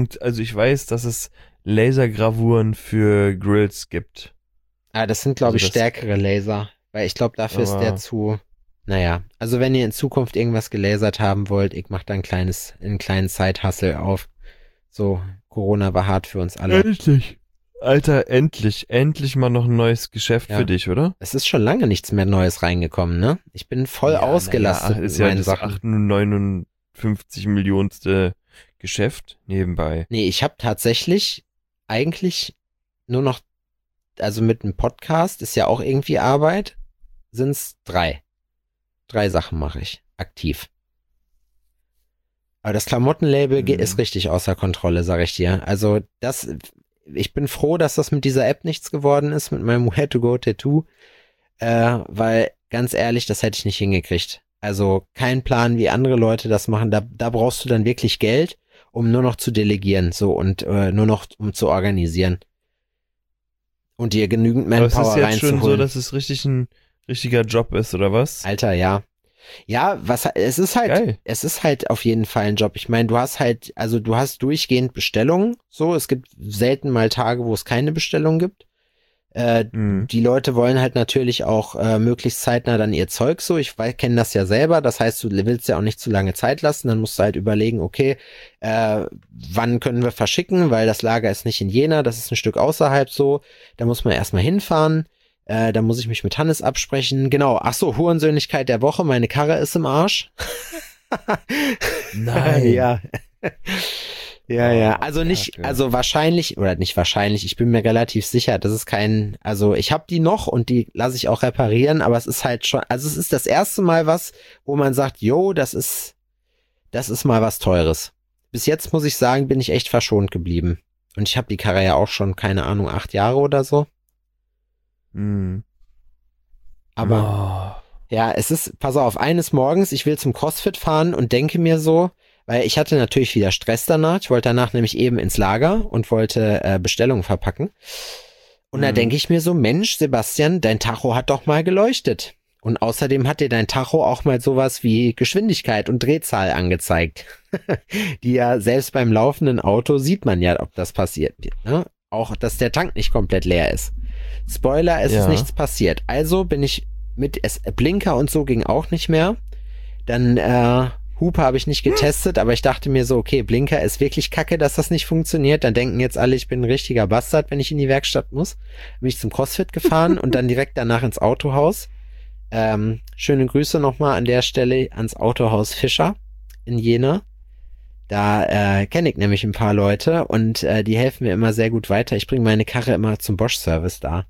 Lasergravuren für Grills gibt. Ah, das sind, glaube Also ich, stärkere Laser. Weil ich glaube, dafür ist Aber- der zu, naja. Also wenn ihr in Zukunft irgendwas gelasert haben wollt, ich mach da einen kleinen Side-Hustle auf. So, Corona war hart für uns alle. Endlich. Alter, endlich mal noch ein neues Geschäft Ja. für dich, oder? Es ist schon lange nichts mehr Neues reingekommen, ne? Ich bin voll ausgelastet ist mit ja meinen das Sachen. 59 Millionste Geschäft nebenbei. Nee, ich habe tatsächlich eigentlich nur noch, also mit einem Podcast ist ja auch irgendwie Arbeit, sind's 3. 3 Sachen mache ich aktiv. Aber das Klamottenlabel ist richtig außer Kontrolle, sag ich dir. Also ich bin froh, dass das mit dieser App nichts geworden ist, mit meinem Where to Go Tattoo, weil ganz ehrlich, das hätte ich nicht hingekriegt. Also kein Plan, wie andere Leute das machen. Da brauchst du dann wirklich Geld um nur noch zu delegieren, so und nur noch um zu organisieren. Und dir genügend Manpower reinzuholen. Aber es ist jetzt schon so, dass es richtig ein richtiger Job ist, oder was? Alter, ja. Ja, es ist halt auf jeden Fall ein Job. Ich meine, du hast durchgehend Bestellungen, so, es gibt selten mal Tage, wo es keine Bestellung gibt. Die Leute wollen halt natürlich auch möglichst zeitnah dann ihr Zeug so. Ich kenne das ja selber. Das heißt, du willst ja auch nicht zu lange Zeit lassen. Dann musst du halt überlegen, okay, wann können wir verschicken, weil das Lager ist nicht in Jena, das ist ein Stück außerhalb so. Da muss man erstmal hinfahren. Da muss ich mich mit Hannes absprechen. Genau. Ach so, Hurensöhnlichkeit der Woche. Meine Karre ist im Arsch. Nein. Ja. Ja. Also nicht, also wahrscheinlich, oder nicht wahrscheinlich, ich bin mir relativ sicher, das ist also ich habe die noch und die lasse ich auch reparieren, aber es ist halt schon, also es ist das erste Mal was, wo man sagt, jo, das ist mal was Teures. Bis jetzt muss ich sagen, bin ich echt verschont geblieben. Und ich habe die Karre ja auch schon, keine Ahnung, 8 Jahre oder so. Aber ja, es ist, pass auf, eines Morgens, ich will zum CrossFit fahren und denke mir so, weil ich hatte natürlich wieder Stress danach. Ich wollte danach nämlich eben ins Lager und wollte Bestellungen verpacken. Und da denke ich mir so, Mensch, Sebastian, dein Tacho hat doch mal geleuchtet. Und außerdem hat dir dein Tacho auch mal sowas wie Geschwindigkeit und Drehzahl angezeigt. Die ja selbst beim laufenden Auto sieht man ja, ob das passiert. Ne? Auch, dass der Tank nicht komplett leer ist. Spoiler, es ist nichts passiert. Also bin ich Blinker und so ging auch nicht mehr. Dann Hupe habe ich nicht getestet, aber ich dachte mir so, okay, Blinker ist wirklich kacke, dass das nicht funktioniert. Dann denken jetzt alle, ich bin ein richtiger Bastard, wenn ich in die Werkstatt muss. Bin ich zum CrossFit gefahren und dann direkt danach ins Autohaus. Schöne Grüße nochmal an der Stelle ans Autohaus Fischer in Jena. Da kenne ich nämlich ein paar Leute und die helfen mir immer sehr gut weiter. Ich bringe meine Karre immer zum Bosch-Service da.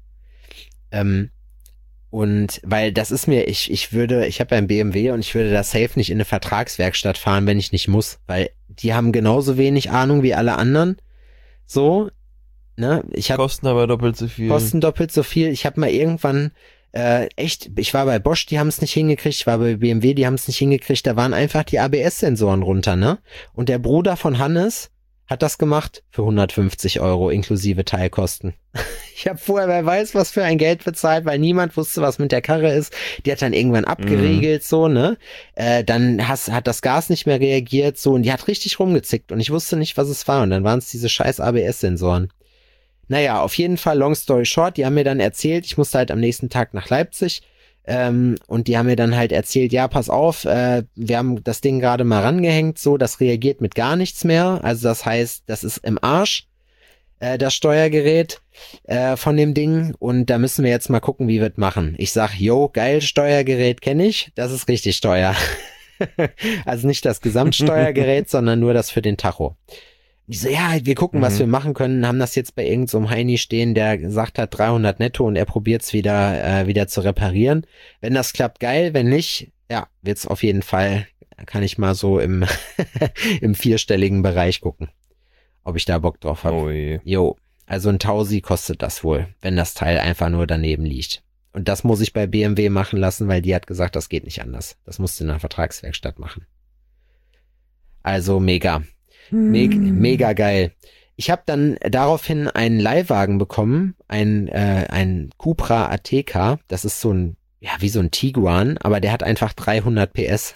Und weil das ist mir, ich habe ein BMW und ich würde da safe nicht in eine Vertragswerkstatt fahren, wenn ich nicht muss, weil die haben genauso wenig Ahnung wie alle anderen. So, ne? Kosten aber doppelt so viel. Kosten doppelt so viel. Ich habe mal irgendwann ich war bei Bosch, die haben es nicht hingekriegt, ich war bei BMW, die haben es nicht hingekriegt, da waren einfach die ABS-Sensoren runter, ne? Und der Bruder von Hannes hat das gemacht für 150 € inklusive Teilkosten. Ich habe vorher, wer weiß, was für ein Geld bezahlt, weil niemand wusste, was mit der Karre ist. Die hat dann irgendwann abgeriegelt, so, ne? Dann hat das Gas nicht mehr reagiert, so, und die hat richtig rumgezickt und ich wusste nicht, was es war. Und dann waren es diese scheiß ABS-Sensoren. Naja, auf jeden Fall, long story short, die haben mir dann erzählt, ich musste halt am nächsten Tag nach Leipzig, und die haben mir dann halt erzählt, ja, pass auf, wir haben das Ding gerade mal rangehängt, so, das reagiert mit gar nichts mehr, also das heißt, das ist im Arsch, das Steuergerät von dem Ding, und da müssen wir jetzt mal gucken, wie wir es machen. Ich sag, yo, geil, Steuergerät kenne ich, das ist richtig teuer. Also nicht das Gesamtsteuergerät, sondern nur das für den Tacho. Die so, ja, wir gucken, was wir machen können, haben das jetzt bei irgend so einem Heini stehen, der gesagt hat 300 netto und er probiert's wieder zu reparieren. Wenn das klappt, geil, wenn nicht, ja, wird's auf jeden Fall, kann ich mal so im im 4-stelligen Bereich gucken, ob ich da Bock drauf habe. Oh je. Jo, also ein Tausi kostet das wohl, wenn das Teil einfach nur daneben liegt. Und das muss ich bei BMW machen lassen, weil die hat gesagt, das geht nicht anders. Das musst du in einer Vertragswerkstatt machen. Also mega. Mega geil. Ich habe dann daraufhin einen Leihwagen bekommen, ein Cupra Ateca. Das ist so ein, ja, wie so ein Tiguan, aber der hat einfach 300 PS.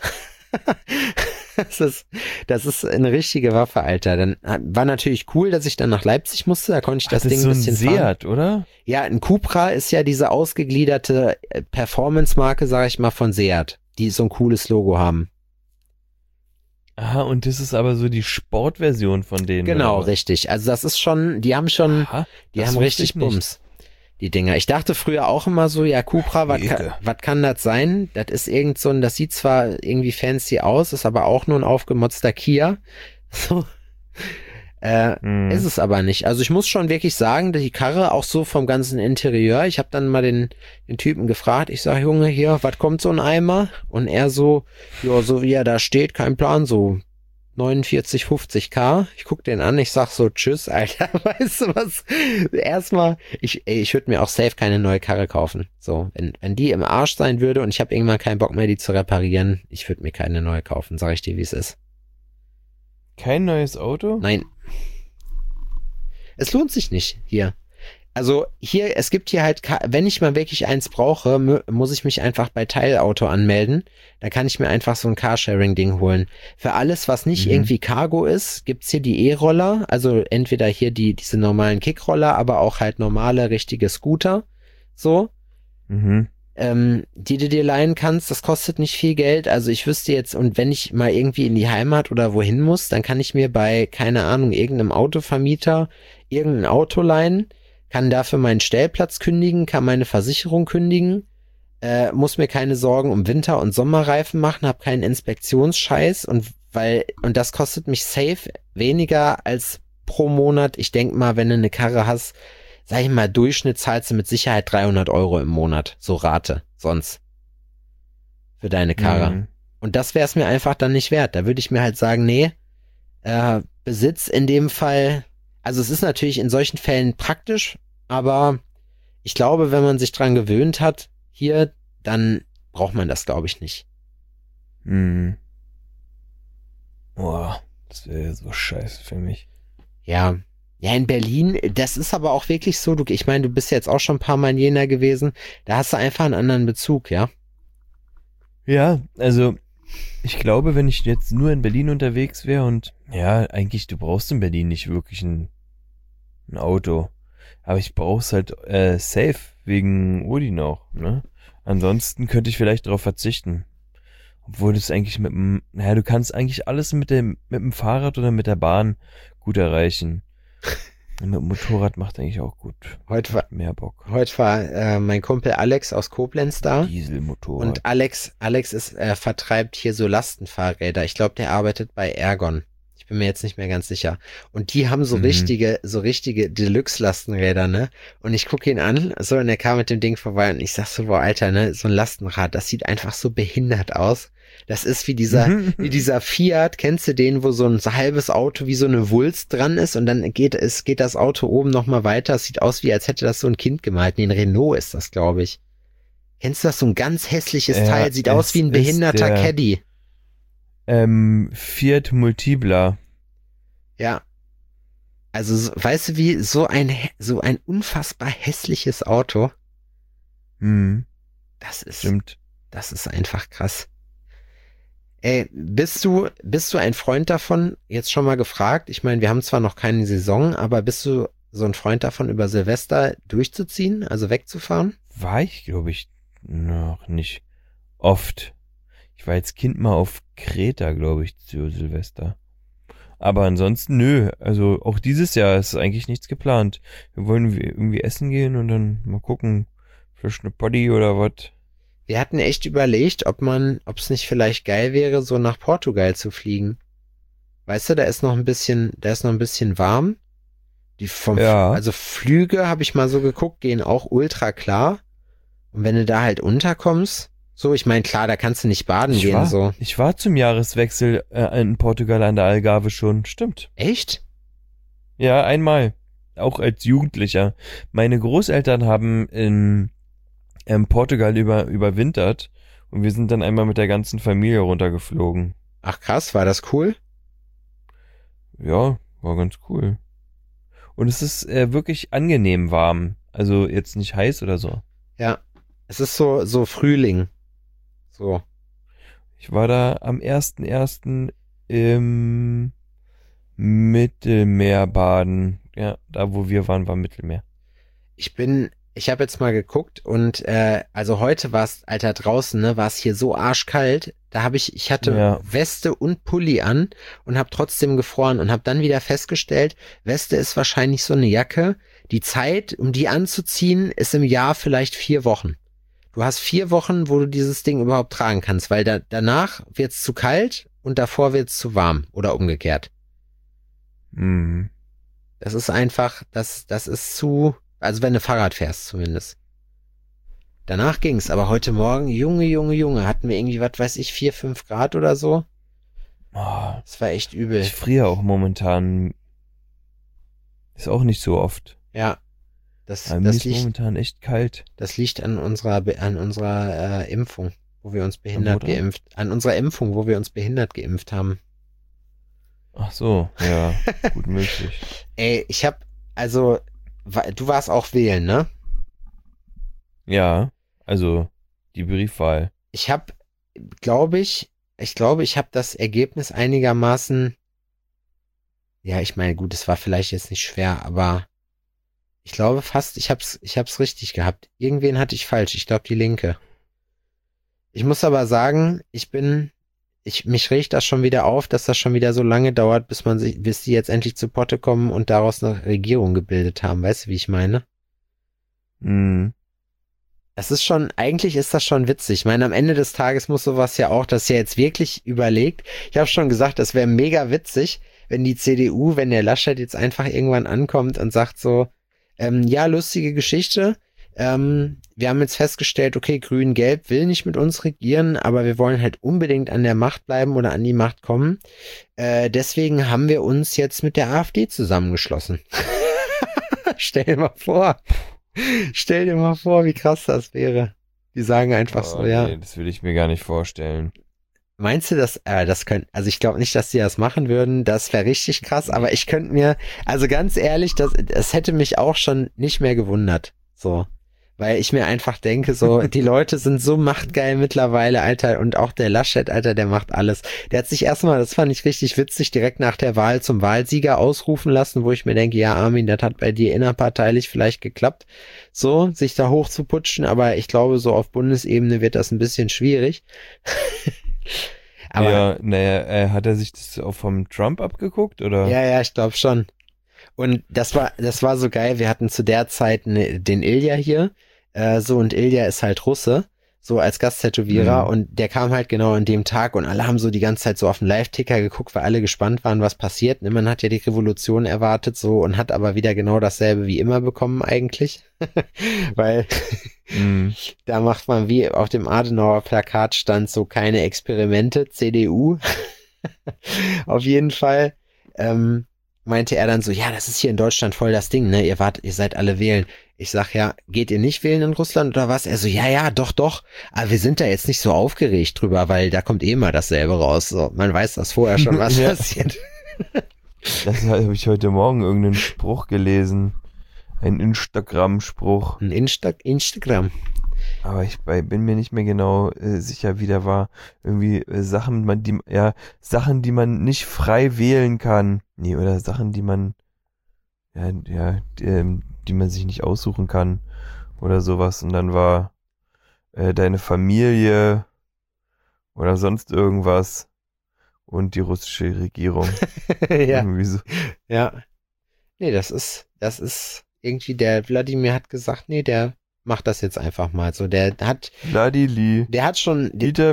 Das ist eine richtige Waffe, Alter. Dann war natürlich cool, dass ich dann nach Leipzig musste. Da konnte ich das Ding ein bisschen fahren. Seat, oder? Ja, ein Cupra ist ja diese ausgegliederte Performance-Marke, sag ich mal, von Seat, die so ein cooles Logo haben. Aha, und das ist aber so die Sportversion von denen. Genau, oder? richtig. Also das ist schon, die haben richtig Bums, die Dinger. Ich dachte früher auch immer so, ja, Cupra, was kann das sein? Das ist irgend so ein, das sieht zwar irgendwie fancy aus, ist aber auch nur ein aufgemotzter Kia. So. Ist es aber nicht. Also ich muss schon wirklich sagen, die Karre auch so vom ganzen Interieur, ich habe dann mal den Typen gefragt, ich sag, Junge, hier, was kommt so ein Eimer? Und er so, ja, so wie er da steht, kein Plan, so 49, 50k. Ich guck den an, ich sag so, tschüss, Alter, weißt du was? Erstmal, ich würde mir auch safe keine neue Karre kaufen. So, wenn die im Arsch sein würde und ich habe irgendwann keinen Bock mehr, die zu reparieren, ich würde mir keine neue kaufen, sag ich dir, wie es ist. Kein neues Auto? Nein. Es lohnt sich nicht hier. Also hier, es gibt hier halt, wenn ich mal wirklich eins brauche, muss ich mich einfach bei Teilauto anmelden. Da kann ich mir einfach so ein Carsharing-Ding holen. Für alles, was nicht irgendwie Cargo ist, gibt's hier die E-Roller. Also entweder hier diese normalen Kickroller, aber auch halt normale, richtige Scooter. So. Die du dir leihen kannst, das kostet nicht viel Geld. Also ich wüsste jetzt, und wenn ich mal irgendwie in die Heimat oder wohin muss, dann kann ich mir bei, keine Ahnung, irgendeinem Autovermieter irgendein Auto leihen, kann dafür meinen Stellplatz kündigen, kann meine Versicherung kündigen, muss mir keine Sorgen um Winter- und Sommerreifen machen, habe keinen Inspektionsscheiß und das kostet mich safe weniger als pro Monat. Ich denk mal, wenn du eine Karre hast, sag ich mal, Durchschnitt zahlst du mit Sicherheit 300 € im Monat, so Rate, sonst. Für deine Karre. Und das wäre es mir einfach dann nicht wert. Da würde ich mir halt sagen, nee, Besitz in dem Fall, also es ist natürlich in solchen Fällen praktisch, aber ich glaube, wenn man sich dran gewöhnt hat, hier, dann braucht man das, glaube ich, nicht. Boah, das wäre so scheiße für mich. Ja, in Berlin, das ist aber auch wirklich so, ich meine, du bist jetzt auch schon ein paar Mal in Jena gewesen, da hast du einfach einen anderen Bezug, ja? Ja, also ich glaube, wenn ich jetzt nur in Berlin unterwegs wäre und ja, eigentlich, du brauchst in Berlin nicht wirklich ein Auto, aber ich brauch's halt safe wegen Odin auch, ne? Ansonsten könnte ich vielleicht darauf verzichten. Obwohl du es eigentlich du kannst eigentlich alles mit dem Fahrrad oder mit der Bahn gut erreichen. Und mit dem Motorrad macht eigentlich auch gut. Heute war mehr Bock. Mein Kumpel Alex aus Koblenz da. Dieselmotorrad. Und Alex vertreibt hier so Lastenfahrräder. Ich glaube, der arbeitet bei Ergon. Ich bin mir jetzt nicht mehr ganz sicher. Und die haben so richtige Deluxe-Lastenräder, ne? Und ich gucke ihn an, so, und er kam mit dem Ding vorbei und ich sag so, boah, Alter, ne, so ein Lastenrad, das sieht einfach so behindert aus. Das ist wie dieser Fiat, kennst du den, wo so ein halbes Auto wie so eine Wulst dran ist und dann geht das Auto oben nochmal weiter. Es sieht aus, wie als hätte das so ein Kind gemalt. Nee, ein Renault ist das, glaube ich. Kennst du das? So ein ganz hässliches Teil. Sieht aus wie ein behinderter Caddy. Fiat Multipla. Ja. Also, weißt du, wie so ein unfassbar hässliches Auto. Stimmt. Das ist einfach krass. Ey, bist du ein Freund davon, jetzt schon mal gefragt, ich meine, wir haben zwar noch keine Saison, aber bist du so ein Freund davon, über Silvester durchzuziehen, also wegzufahren? War ich, glaube ich, noch nicht oft. Ich war als Kind mal auf Kreta, glaube ich, zu Silvester. Aber ansonsten, nö, also auch dieses Jahr ist eigentlich nichts geplant. Wir wollen irgendwie essen gehen und dann mal gucken, vielleicht eine Party oder was. Wir hatten echt überlegt, ob es nicht vielleicht geil wäre, so nach Portugal zu fliegen. Weißt du, da ist noch ein bisschen warm. Also Flüge, habe ich mal so geguckt, gehen auch ultra klar. Und wenn du da halt unterkommst, so, ich meine, klar, da kannst du nicht baden gehen, so. Ich war zum Jahreswechsel in Portugal an der Algarve schon, stimmt. Echt? Ja, einmal. Auch als Jugendlicher. Meine Großeltern haben in Portugal überwintert und wir sind dann einmal mit der ganzen Familie runtergeflogen. Ach krass, war das cool? Ja, war ganz cool. Und es ist wirklich angenehm warm. Also jetzt nicht heiß oder so. Ja, es ist so Frühling. So. Ich war da am 1.1. im Mittelmeer baden. Ja, da wo wir waren, war Mittelmeer. Ich habe jetzt mal geguckt und also heute war es, Alter, draußen, ne, war es hier so arschkalt. Ich hatte Weste und Pulli an und habe trotzdem gefroren und habe dann wieder festgestellt, Weste ist wahrscheinlich so eine Jacke. Die Zeit, um die anzuziehen, ist im Jahr vielleicht 4 Wochen. Du hast 4 Wochen, wo du dieses Ding überhaupt tragen kannst, weil danach wird's zu kalt und davor wird's zu warm oder umgekehrt. Das ist einfach, das ist zu... Also wenn du Fahrrad fährst zumindest. Danach ging's, aber heute Morgen, Junge, hatten wir irgendwie, was weiß ich, 4, 5 Grad oder so. Das war echt übel. Ich friere auch momentan. Ist auch nicht so oft. Ja. Das liegt momentan echt kalt. Das liegt an unserer Impfung, wo wir uns behindert geimpft, an unserer Impfung, wo wir uns behindert geimpft haben. Ach so, ja, gut möglich. Ey, du warst auch wählen, ne? Ja, also die Briefwahl. Ich habe, ich habe das Ergebnis einigermaßen, ja, ich meine, gut, es war vielleicht jetzt nicht schwer, aber ich glaube fast, ich hab's richtig gehabt. Irgendwen hatte ich falsch. Ich glaube, die Linke. Ich muss aber sagen, mich regt das schon wieder auf, dass das schon wieder so lange dauert, bis die jetzt endlich zu Potte kommen und daraus eine Regierung gebildet haben. Weißt du, wie ich meine? Hm. Eigentlich ist das schon witzig. Ich meine, am Ende des Tages muss sowas ja auch, das ja jetzt wirklich überlegt. Ich habe schon gesagt, das wäre mega witzig, wenn die CDU, wenn der Laschet jetzt einfach irgendwann ankommt und sagt so, ja, lustige Geschichte. Wir haben jetzt festgestellt, okay, Grün-Gelb will nicht mit uns regieren, aber wir wollen halt unbedingt an der Macht bleiben oder an die Macht kommen. Deswegen haben wir uns jetzt mit der AfD zusammengeschlossen. Stell dir mal vor, wie krass das wäre. Die sagen einfach so, ja. Nee, das will ich mir gar nicht vorstellen. Meinst du, also ich glaube nicht, dass die das machen würden, das wäre richtig krass, aber ich könnte mir, also ganz ehrlich, das hätte mich auch schon nicht mehr gewundert, so. Weil ich mir einfach denke, so, die Leute sind so machtgeil mittlerweile, Alter, und auch der Laschet, Alter, der macht alles. Der hat sich erstmal, das fand ich richtig witzig, direkt nach der Wahl zum Wahlsieger ausrufen lassen, wo ich mir denke, ja, Armin, das hat bei dir innerparteilich vielleicht geklappt, so, sich da hochzuputschen, aber ich glaube, so auf Bundesebene wird das ein bisschen schwierig. Aber, ja, naja, hat er sich das auch vom Trump abgeguckt, oder? ja, ich glaube schon. Und das war so geil, wir hatten zu der Zeit den Ilja hier, und Ilja ist halt Russe, so als Gasttätowierer und der kam halt genau an dem Tag und alle haben so die ganze Zeit so auf den Live-Ticker geguckt, weil alle gespannt waren, was passiert. Und man hat ja die Revolution erwartet so und hat aber wieder genau dasselbe wie immer bekommen eigentlich, weil da macht man, wie auf dem Adenauer Plakat stand, so keine Experimente, CDU. Auf jeden Fall meinte er dann so, ja, das ist hier in Deutschland voll das Ding, ne? Ihr seid alle wählen. Ich sag, ja, geht ihr nicht wählen in Russland oder was? Er so, ja, doch. Aber wir sind da jetzt nicht so aufgeregt drüber, weil da kommt eh immer dasselbe raus. So, man weiß das vorher schon, was passiert. Das habe ich heute Morgen irgendeinen Spruch gelesen. Ein Instagram-Spruch. Ein Instagram. Aber ich bin mir nicht mehr genau sicher, wie der war. Irgendwie Sachen, die man nicht frei wählen kann. Nee, oder Sachen, die man die man sich nicht aussuchen kann oder sowas. Und dann war deine Familie oder sonst irgendwas und die russische Regierung. Ja. Irgendwie so. Ja. Nee, das ist irgendwie, der Wladimir hat gesagt, nee, der macht das jetzt einfach mal so. Der hat schon,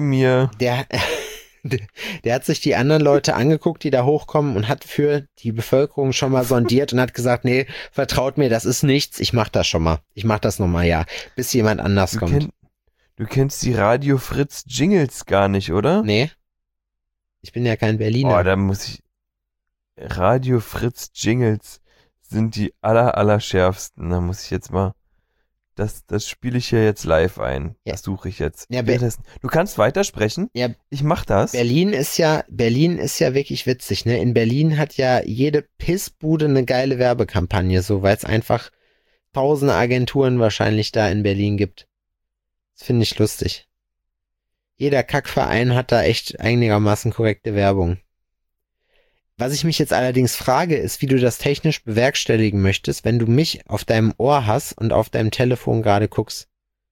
der hat sich die anderen Leute angeguckt, die da hochkommen und hat für die Bevölkerung schon mal sondiert und hat gesagt, nee, vertraut mir, das ist nichts, ich mach das schon mal. Ich mach das nochmal, ja, bis jemand anders kommt. Du kennst die Radio Fritz Jingles gar nicht, oder? Nee. Ich bin ja kein Berliner. Oh, da muss ich... Radio Fritz Jingles sind die allerschärfsten. Da muss ich jetzt mal... Das spiele ich hier jetzt live ein. Ja. Das suche ich jetzt. Ja, du kannst weitersprechen. Ja. Ich mach das. Berlin ist ja wirklich witzig, ne? In Berlin hat ja jede Pissbude eine geile Werbekampagne, so, weil es einfach tausende Agenturen wahrscheinlich da in Berlin gibt. Das finde ich lustig. Jeder Kackverein hat da echt einigermaßen korrekte Werbung. Was ich mich jetzt allerdings frage, ist, wie du das technisch bewerkstelligen möchtest, wenn du mich auf deinem Ohr hast und auf deinem Telefon gerade guckst.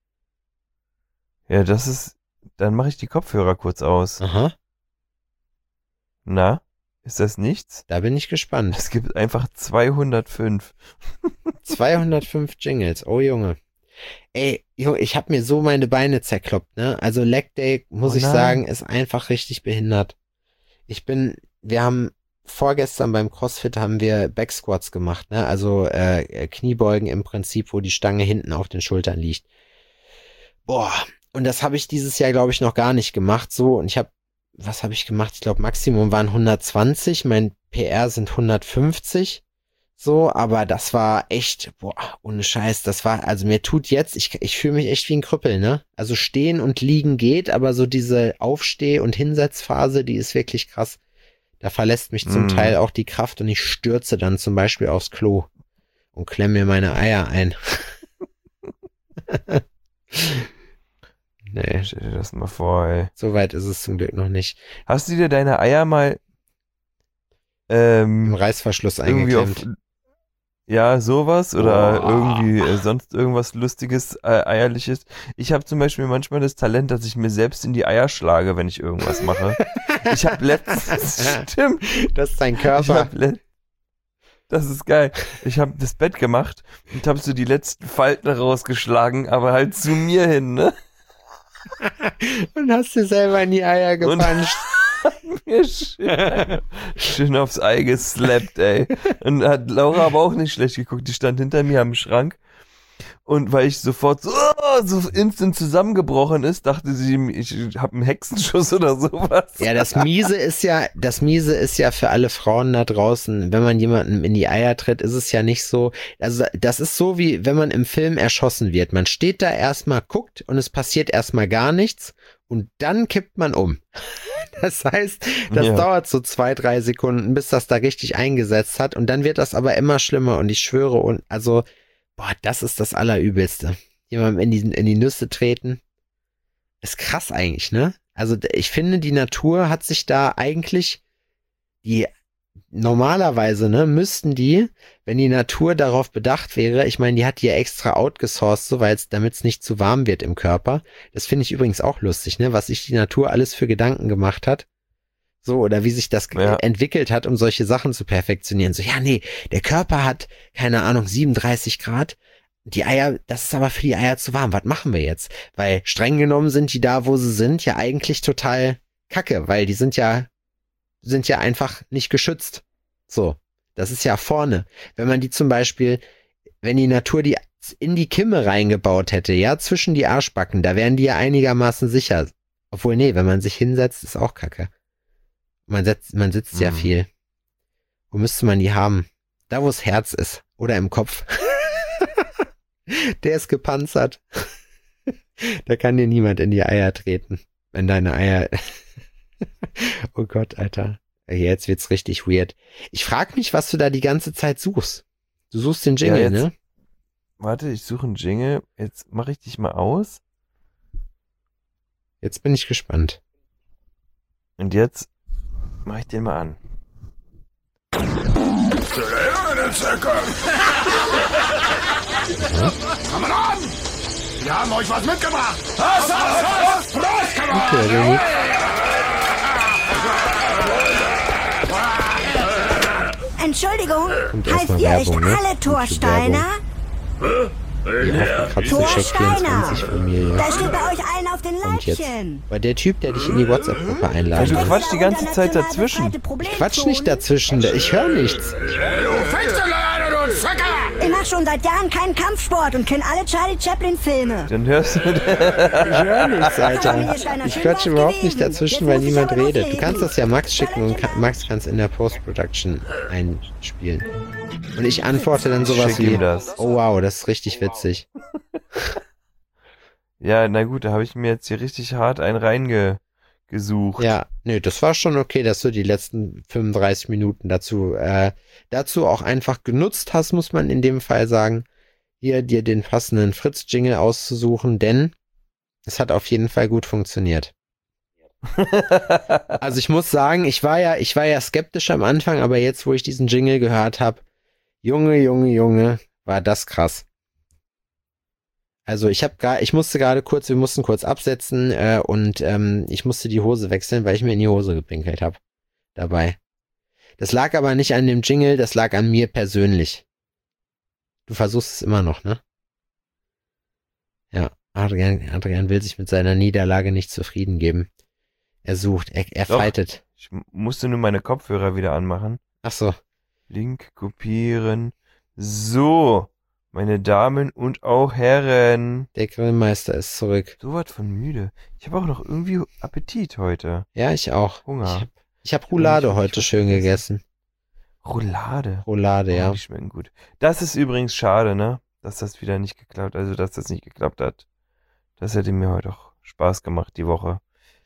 Ja, dann mache ich die Kopfhörer kurz aus. Aha. Na, ist das nichts? Da bin ich gespannt. Es gibt einfach 205. 205 Jingles, oh Junge. Ey, Junge, ich habe mir so meine Beine zerkloppt, ne? Also Leg Day, muss ich sagen, ist einfach richtig behindert. Wir haben vorgestern beim CrossFit haben wir Backsquats gemacht, ne? Also Kniebeugen im Prinzip, wo die Stange hinten auf den Schultern liegt. Boah, und das habe ich dieses Jahr, glaube ich, noch gar nicht gemacht. So, und was habe ich gemacht? Ich glaube, Maximum waren 120, mein PR sind 150. So, aber das war echt, boah, ohne Scheiß, also mir tut jetzt, ich fühle mich echt wie ein Krüppel, ne? Also stehen und liegen geht, aber so diese Aufsteh- und Hinsetzphase, die ist wirklich krass. Da verlässt mich zum Teil auch die Kraft und ich stürze dann zum Beispiel aufs Klo und klemme mir meine Eier ein. Nee, Stell dir das mal vor, ey. so weit ist es zum Glück noch nicht. Hast du dir deine Eier mal Im Reißverschluss irgendwie eingeklemmt. ja, sowas oder Boah. irgendwie sonst irgendwas Lustiges, Eierliches. Ich habe zum Beispiel manchmal das Talent, dass ich mir selbst in die Eier schlage, wenn ich irgendwas mache. Ich habe letztens, stimmt, Das ist dein ich Körper. hab das ist geil. Ich habe das Bett gemacht und habe so die letzten Falten rausgeschlagen, aber halt zu mir hin, ne? Und hast dir selber in die Eier Und- gepanscht. Mir schön aufs Ei geslappt, ey. Und hat Laura aber auch nicht schlecht geguckt. Die stand hinter mir am Schrank. Und weil ich sofort so instant zusammengebrochen ist, dachte sie, ich habe einen Hexenschuss oder sowas. Ja, das Miese ist ja für alle Frauen da draußen, wenn man jemandem in die Eier tritt, ist es ja nicht so, also das ist so wie, wenn man im Film erschossen wird. Man steht da erstmal, guckt und es passiert erstmal gar nichts und dann kippt man um. Das heißt, das Ja. dauert so 2-3 Sekunden, bis das da richtig eingesetzt hat und dann wird das aber immer schlimmer und ich schwöre und also, boah, das ist das Allerübelste. Jemandem in die Nüsse treten. Ist krass eigentlich, ne? Also ich finde, die Natur hat sich da eigentlich, normalerweise, ne, müssten die, wenn die Natur darauf bedacht wäre, ich meine, die hat die ja extra outgesourced, so, damit es nicht zu warm wird im Körper. Das finde ich übrigens auch lustig, ne, was sich die Natur alles für Gedanken gemacht hat. So, oder wie sich das Ja. entwickelt hat, um solche Sachen zu perfektionieren. So, ja, nee, der Körper hat, keine Ahnung, 37 Grad. Die Eier, das ist aber für die Eier zu warm. Was machen wir jetzt? Weil streng genommen sind die da, wo sie sind, ja eigentlich total kacke, weil die sind ja einfach nicht geschützt. So, das ist ja vorne. Wenn man die zum Beispiel, wenn die Natur die in die Kimme reingebaut hätte, ja, zwischen die Arschbacken, da wären die ja einigermaßen sicher. Obwohl, nee, wenn man sich hinsetzt, ist auch kacke. Man sitzt ja viel. Wo müsste man die haben? Da, wo das Herz ist. Oder im Kopf. Der ist gepanzert. Da kann dir niemand in die Eier treten. Wenn deine Eier... Oh Gott, Alter. Jetzt wird's richtig weird. Ich frag mich, was du da die ganze Zeit suchst. Du suchst den Jingle, Ja, jetzt- ne? Warte, ich suche einen Jingle. Jetzt mache ich dich mal aus. Jetzt bin ich gespannt. Und jetzt mache ich den mal an. Komm an! Wir haben euch was mitgebracht! Was? Okay, René. Entschuldigung, Kommt heißt erstmal ihr Werbung, echt ne? alle Thorsteiner? Kratzencheck 24 Familie. Da steht bei euch allen auf den Kommt jetzt. Leibchen. Weil der Typ, der dich in die WhatsApp-Gruppe Also einladen du will. quatschst die ganze Zeit dazwischen. Quatsch nicht dazwischen, ich höre nichts. Du Finsterleine, du Ficker! Ich mache schon seit Jahren keinen Kampfsport und kenne alle Charlie Chaplin-Filme. Dann hörst du Ich höre nichts, Alter. Ich quatsche überhaupt nicht dazwischen, weil niemand redet. Du kannst das ja Max schicken und Max kann es in der Post-Production einspielen. Und ich antworte dann sowas Schick ihm wie, das. oh wow, das ist richtig witzig. Ja, na gut, da habe ich mir jetzt hier richtig hart einen reingesucht. Ja, nö, das war schon okay, dass du die letzten 35 Minuten dazu auch einfach genutzt hast, muss man in dem Fall sagen, hier dir den passenden Fritz-Jingle auszusuchen, denn es hat auf jeden Fall gut funktioniert. Also ich muss sagen, ich war ja skeptisch am Anfang, aber jetzt, wo ich diesen Jingle gehört habe, Junge, war das krass. Also wir mussten kurz absetzen und ich musste die Hose wechseln, weil ich mir in die Hose gepinkelt habe. Dabei. Das lag aber nicht an dem Jingle, das lag an mir persönlich. Du versuchst es immer noch, ne? Ja, Adrian will sich mit seiner Niederlage nicht zufrieden geben. Er sucht, er Doch. fightet. Ich musste nur meine Kopfhörer wieder anmachen. Ach so. Link kopieren. So, meine Damen und auch Herren. Der Grillmeister ist zurück. So was von müde. Ich habe auch noch irgendwie Appetit heute. Ja, ich auch. Hunger. Ich hab Roulade Ich heute was schön gegessen. Roulade. Roulade, Oh, ja. die schmecken gut. Das ist übrigens schade, ne? Dass das wieder nicht geklappt, also dass das nicht geklappt hat. Das hätte mir heute auch Spaß gemacht, die Woche.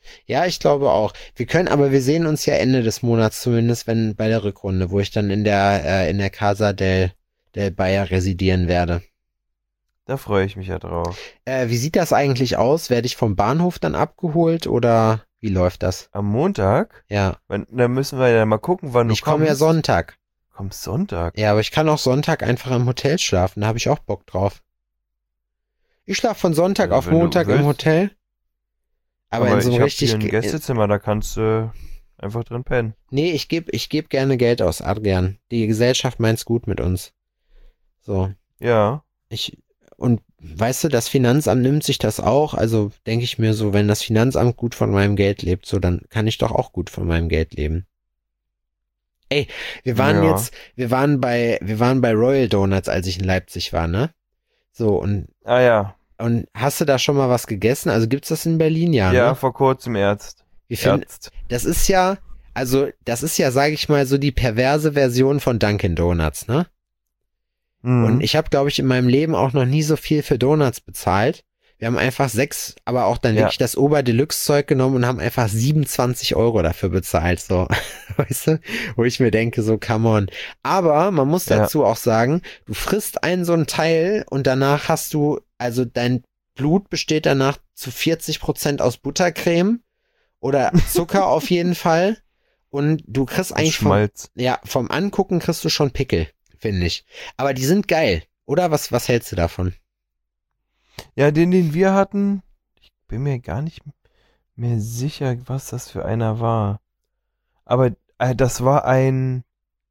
Ja, ich glaube auch. Aber wir sehen uns ja Ende des Monats zumindest, wenn bei der Rückrunde, wo ich dann in der Casa del Bayer residieren werde. Da freue ich mich ja drauf. Wie sieht das eigentlich aus? Werde ich vom Bahnhof dann abgeholt oder wie läuft das? Am Montag? Ja. Da müssen wir ja mal gucken, wann du kommst. Ich komme ja Sonntag. Kommst Sonntag? Ja, aber ich kann auch Sonntag einfach im Hotel schlafen. Da habe ich auch Bock drauf. Ich schlafe von Sonntag auf wenn du Montag im willst. Hotel. Aber in so einem ich richtig... hab hier ein Gästezimmer, da kannst du einfach drin pennen. Nee, ich geb gerne Geld aus, Adrian. Die Gesellschaft meint's gut mit uns. So. Ja. Und weißt du, das Finanzamt nimmt sich das auch. Also denke ich mir so, wenn das Finanzamt gut von meinem Geld lebt, so dann kann ich doch auch gut von meinem Geld leben. Ey, wir waren bei Royal Donuts, als ich in Leipzig war, ne? So, und hast du da schon mal was gegessen? Also gibt's das in Berlin? Ja, Ja, ne? vor kurzem Ärzt. Das ist ja, sage ich mal, so die perverse Version von Dunkin' Donuts, ne? Und ich habe, glaube ich, in meinem Leben auch noch nie so viel für Donuts bezahlt. Wir haben einfach 6, aber auch dann wirklich das Oberdeluxe-Zeug genommen und haben einfach 27 € dafür bezahlt, so. Weißt du? Wo ich mir denke, so, come on. Aber man muss dazu auch sagen, du frisst so ein Teil und danach hast du, also dein Blut besteht danach zu 40% aus Buttercreme oder Zucker auf jeden Fall. Und du kriegst eigentlich vom Angucken kriegst du schon Pickel, finde ich. Aber die sind geil. Oder was hältst du davon? Ja, den wir hatten, ich bin mir gar nicht mehr sicher, was das für einer war. Aber das war ein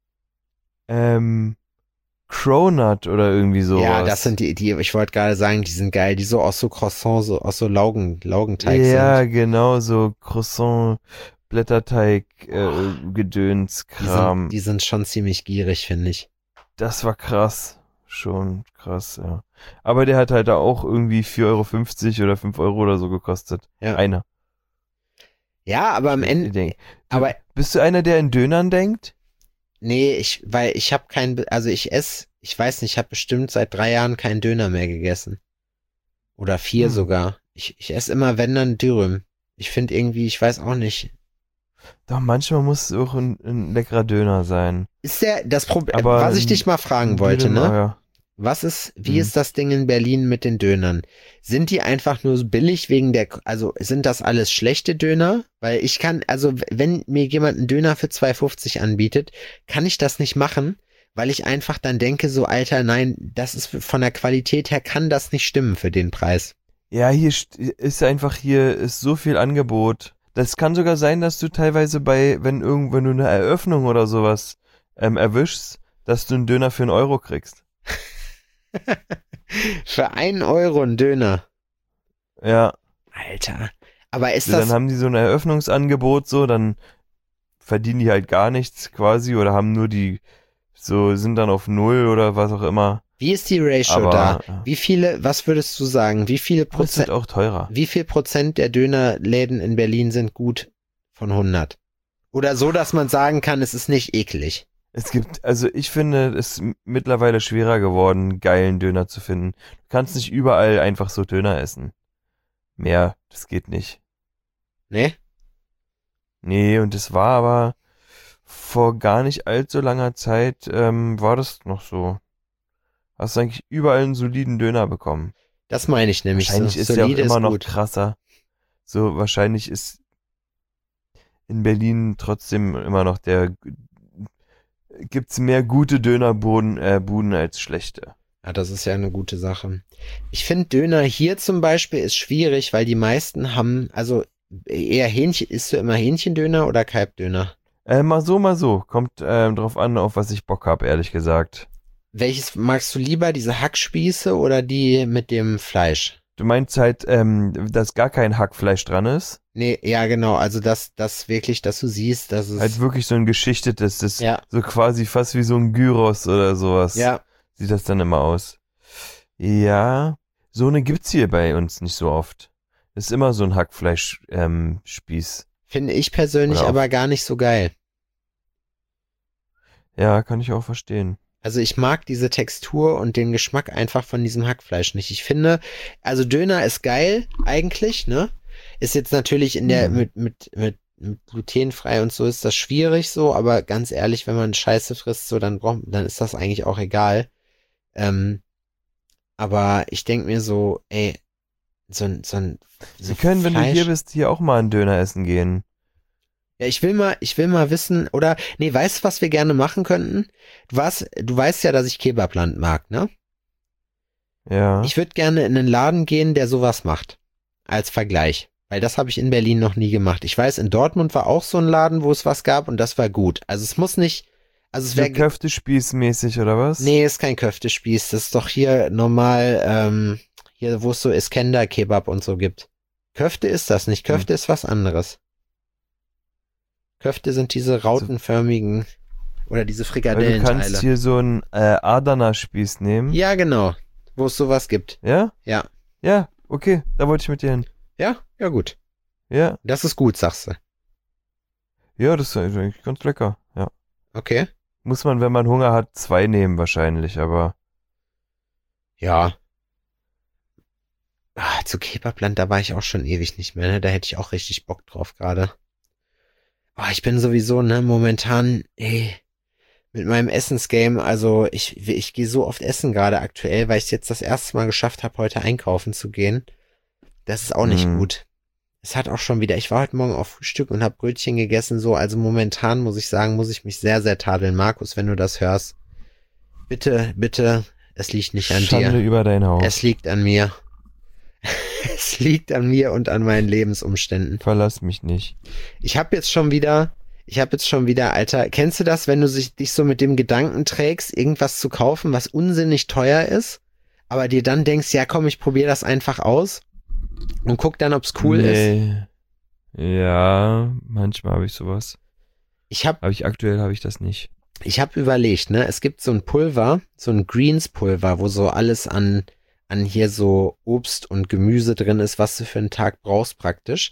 Cronut oder irgendwie sowas. Ja, das sind die, ich wollte gerade sagen, die sind geil, die so aus so Croissant, so aus so Laugenteig sind. Ja, genau, so Croissant, Blätterteig, Gedönskram. Die sind schon ziemlich gierig, finde ich. Das war krass. Schon krass, ja. Aber der hat halt da auch irgendwie 4,50 € oder 5 € oder so gekostet. Ja. Einer. Ja, aber am Ende. Bist du einer, der in Dönern denkt? Nee, weil ich habe ich weiß nicht, ich habe bestimmt seit 3 Jahren keinen Döner mehr gegessen. Oder 4 sogar. Ich esse immer, wenn dann Dürüm. Ich finde irgendwie, ich weiß auch nicht. Doch, manchmal muss es auch ein leckerer Döner sein. Ist das Problem, was ich dich mal fragen wollte, ne? Ja. Wie ist das Ding in Berlin mit den Dönern? Sind die einfach nur billig also sind das alles schlechte Döner? Weil wenn mir jemand einen Döner für 2,50 anbietet, kann ich das nicht machen, weil ich einfach dann denke, so, Alter, nein, das ist von der Qualität her, kann das nicht stimmen für den Preis. Ja, hier ist so viel Angebot. Das kann sogar sein, dass du teilweise wenn du eine Eröffnung oder sowas erwischst, dass du einen Döner für 1 € kriegst. Für 1 € ein Döner. Ja. Alter. Aber Dann haben die so ein Eröffnungsangebot, so, dann verdienen die halt gar nichts quasi oder haben nur sind dann auf 0 oder was auch immer. Wie ist die Ratio da? Was würdest du sagen? Wie viele Prozent? Das wird auch teurer. Wie viel Prozent der Dönerläden in Berlin sind gut von 100? Oder so, dass man sagen kann, es ist nicht eklig. Ich finde, es ist mittlerweile schwerer geworden, geilen Döner zu finden. Du kannst nicht überall einfach so Döner essen. Mehr, das geht nicht. Ne? Nee, und es war aber vor gar nicht allzu langer Zeit, war das noch so. Hast du eigentlich überall einen soliden Döner bekommen. Das meine ich nämlich. Wahrscheinlich ist der auch immer noch krasser. So, wahrscheinlich ist in Berlin trotzdem immer noch gibt's mehr gute Dönerbuden als schlechte. Ja, das ist ja eine gute Sache. Ich finde Döner hier zum Beispiel ist schwierig, weil die meisten haben, also eher isst du immer Hähnchendöner oder Kalbdöner? Mal so. Kommt drauf an, auf was ich Bock hab, ehrlich gesagt. Welches magst du lieber, diese Hackspieße oder die mit dem Fleisch? Du meinst halt, dass gar kein Hackfleisch dran ist? Nee, ja genau, also das wirklich, dass du siehst, dass es... Halt wirklich so ein geschichtetes, so quasi fast wie so ein Gyros oder sowas. Ja. Sieht das dann immer aus. Ja, so eine gibt's hier bei uns nicht so oft. Ist immer so ein Hackfleisch Spieß. Finde ich persönlich aber gar nicht so geil. Ja, kann ich auch verstehen. Also ich mag diese Textur und den Geschmack einfach von diesem Hackfleisch nicht. Ich finde, also Döner ist geil eigentlich, ne? Ist jetzt natürlich in der, mit glutenfrei und so ist das schwierig so, aber ganz ehrlich, wenn man Scheiße frisst, so, dann ist das eigentlich auch egal. Aber ich denk mir so, ey, so Wir können, wenn du hier bist, hier auch mal einen Döner essen gehen. Ja, ich will mal wissen, oder, nee, weißt du, was wir gerne machen könnten? Du weißt ja, dass ich Kebabland mag, ne? Ja. Ich würde gerne in einen Laden gehen, der sowas macht. Als Vergleich. Weil das habe ich in Berlin noch nie gemacht. Ich weiß, in Dortmund war auch so ein Laden, wo es was gab und das war gut. Also es muss nicht, also es wäre... Köftespieß-mäßig, oder was? Nee, ist kein Köftespieß. Das ist doch hier normal, hier, wo es so Iskender-Kebab und so gibt. Köfte ist das nicht. Köfte ist was anderes. Köfte sind diese rautenförmigen oder diese Frikadellenteile. Du kannst hier so einen Adana-Spieß nehmen. Ja, genau. Wo es sowas gibt. Ja? Ja. Ja, okay. Da wollte ich mit dir hin. Ja? Ja, gut. Ja. Das ist gut, sagst du. Ja, das ist eigentlich ganz lecker. Ja. Okay. Muss man, wenn man Hunger hat, 2 nehmen wahrscheinlich, aber... Ja. Zu Kebabland, da war ich auch schon ewig nicht mehr, ne? Da hätte ich auch richtig Bock drauf gerade. Ich bin sowieso, ne, momentan, mit meinem Essensgame, also ich gehe so oft essen gerade aktuell, weil ich es jetzt das erste Mal geschafft habe, heute einkaufen zu gehen. Das ist auch nicht gut. Es hat auch schon wieder, ich war heute Morgen auf Frühstück und habe Brötchen gegessen, so, also momentan muss ich sagen, muss ich mich sehr, sehr tadeln. Markus, wenn du das hörst, bitte, es liegt nicht an dir. Schande über dein Haus. Es liegt an mir. Es liegt an mir und an meinen Lebensumständen. Verlass mich nicht. Ich habe jetzt schon wieder, Alter, kennst du das, wenn du dich so mit dem Gedanken trägst, irgendwas zu kaufen, was unsinnig teuer ist, aber dir dann denkst, ja komm, ich probiere das einfach aus und guck dann, ob's cool ist? Ja, manchmal habe ich sowas. Aktuell habe ich das nicht. Ich habe überlegt, ne, es gibt so ein Pulver, so ein Greens-Pulver, wo so alles an hier so Obst und Gemüse drin ist, was du für einen Tag brauchst praktisch,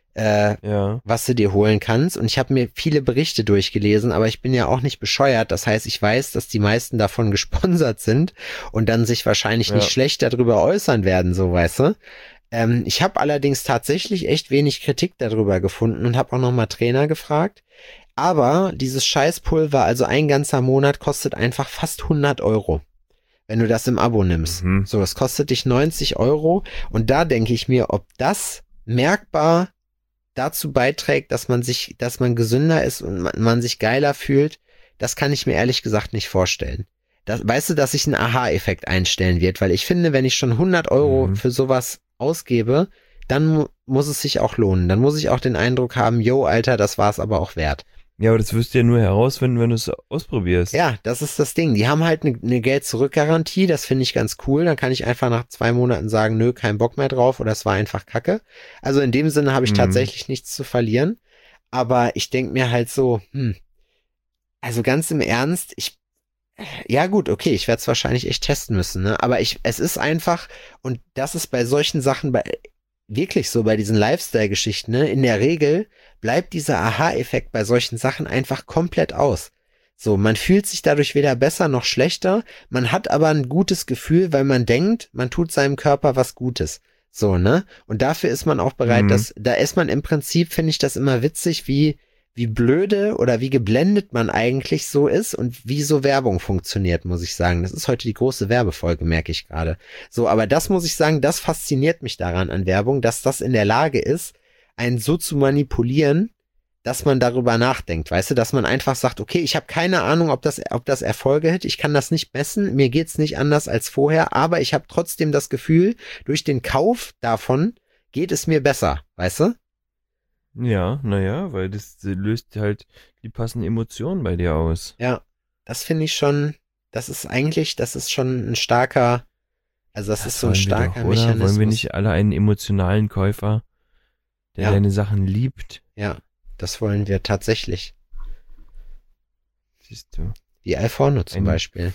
was du dir holen kannst. Und ich habe mir viele Berichte durchgelesen, aber ich bin ja auch nicht bescheuert. Das heißt, ich weiß, dass die meisten davon gesponsert sind und dann sich wahrscheinlich nicht schlecht darüber äußern werden, so, weißt du. Ich habe allerdings tatsächlich echt wenig Kritik darüber gefunden und habe auch nochmal Trainer gefragt. Aber dieses Scheißpulver, also ein ganzer Monat, kostet einfach fast 100 €. Wenn du das im Abo nimmst. So, das kostet dich 90 € und da denke ich mir, ob das merkbar dazu beiträgt, dass man gesünder ist und man sich geiler fühlt, das kann ich mir ehrlich gesagt nicht vorstellen. Weißt du, dass sich ein Aha-Effekt einstellen wird, weil ich finde, wenn ich schon 100 € für sowas ausgebe, dann muss es sich auch lohnen. Dann muss ich auch den Eindruck haben, yo, Alter, das war es aber auch wert. Ja, aber das wirst du ja nur herausfinden, wenn du es ausprobierst. Ja, das ist das Ding. Die haben halt eine Geld-Zurück-Garantie, das finde ich ganz cool. Dann kann ich einfach nach 2 Monaten sagen, nö, kein Bock mehr drauf oder es war einfach Kacke. Also in dem Sinne habe ich tatsächlich nichts zu verlieren. Aber ich denke mir halt so, also ganz im Ernst, ja gut, okay, ich werde es wahrscheinlich echt testen müssen, ne? Aber es ist einfach, und das ist bei solchen Sachen wirklich so, bei diesen Lifestyle-Geschichten, ne? In der Regel bleibt dieser Aha-Effekt bei solchen Sachen einfach komplett aus. So, man fühlt sich dadurch weder besser noch schlechter, man hat aber ein gutes Gefühl, weil man denkt, man tut seinem Körper was Gutes. So, ne? Und dafür ist man auch bereit, da ist man im Prinzip, finde ich das immer witzig, wie blöde oder wie geblendet man eigentlich so ist und wie so Werbung funktioniert, muss ich sagen. Das ist heute die große Werbefolge, merke ich gerade. So, aber das muss ich sagen, das fasziniert mich daran an Werbung, dass das in der Lage ist, einen so zu manipulieren, dass man darüber nachdenkt, weißt du, dass man einfach sagt, okay, ich habe keine Ahnung, ob das Erfolge hat, ich kann das nicht messen, mir geht's nicht anders als vorher, aber ich habe trotzdem das Gefühl, durch den Kauf davon geht es mir besser, weißt du? Ja, naja, weil das löst halt die passenden Emotionen bei dir aus. Ja, das finde ich schon, das ist schon ein starker, also das ist so ein starker Mechanismus. Wollen wir nicht alle einen emotionalen Käufer, der deine Sachen liebt? Ja, das wollen wir tatsächlich. Siehst du. Wie Alforno zum Beispiel.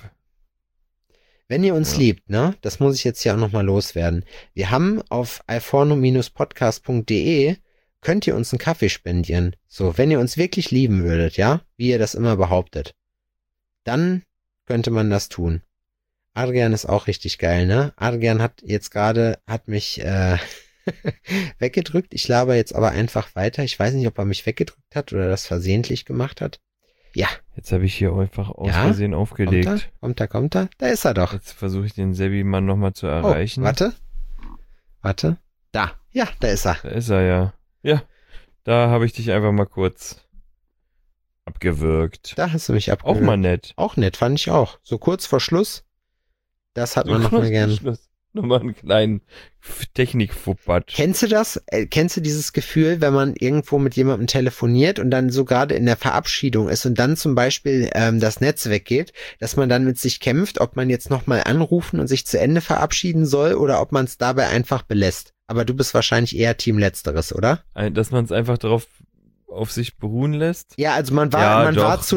Wenn ihr uns liebt, ne, das muss ich jetzt hier auch nochmal loswerden. Wir haben auf alforno-podcast.de könnt ihr uns einen Kaffee spendieren. So, wenn ihr uns wirklich lieben würdet, ja, wie ihr das immer behauptet, dann könnte man das tun. Adrian ist auch richtig geil, ne? Adrian hat mich Weggedrückt. Ich laber jetzt aber einfach weiter. Ich weiß nicht, ob er mich weggedrückt hat oder das versehentlich gemacht hat. Ja. Jetzt habe ich hier einfach aus Ja? Versehen aufgelegt. Kommt er? Da ist er doch. Jetzt versuche ich den Sebi-Mann nochmal zu erreichen. Oh, warte. Da. Ja, da ist er. Da ist er ja. Ja, da habe ich dich einfach mal kurz abgewürgt. Da hast du mich abgewürgt. Auch mal nett. Auch nett, fand ich auch. So kurz vor Schluss. Das hat man noch mal gern. Nochmal einen kleinen Technikfuppat. Kennst du das? Kennst du dieses Gefühl, wenn man irgendwo mit jemandem telefoniert und dann so gerade in der Verabschiedung ist und dann zum Beispiel das Netz weggeht, dass man dann mit sich kämpft, ob man jetzt nochmal anrufen und sich zu Ende verabschieden soll oder ob man es dabei einfach belässt? Aber du bist wahrscheinlich eher Team Letzteres, oder? Dass man es einfach darauf auf sich beruhen lässt? Ja, also man war zu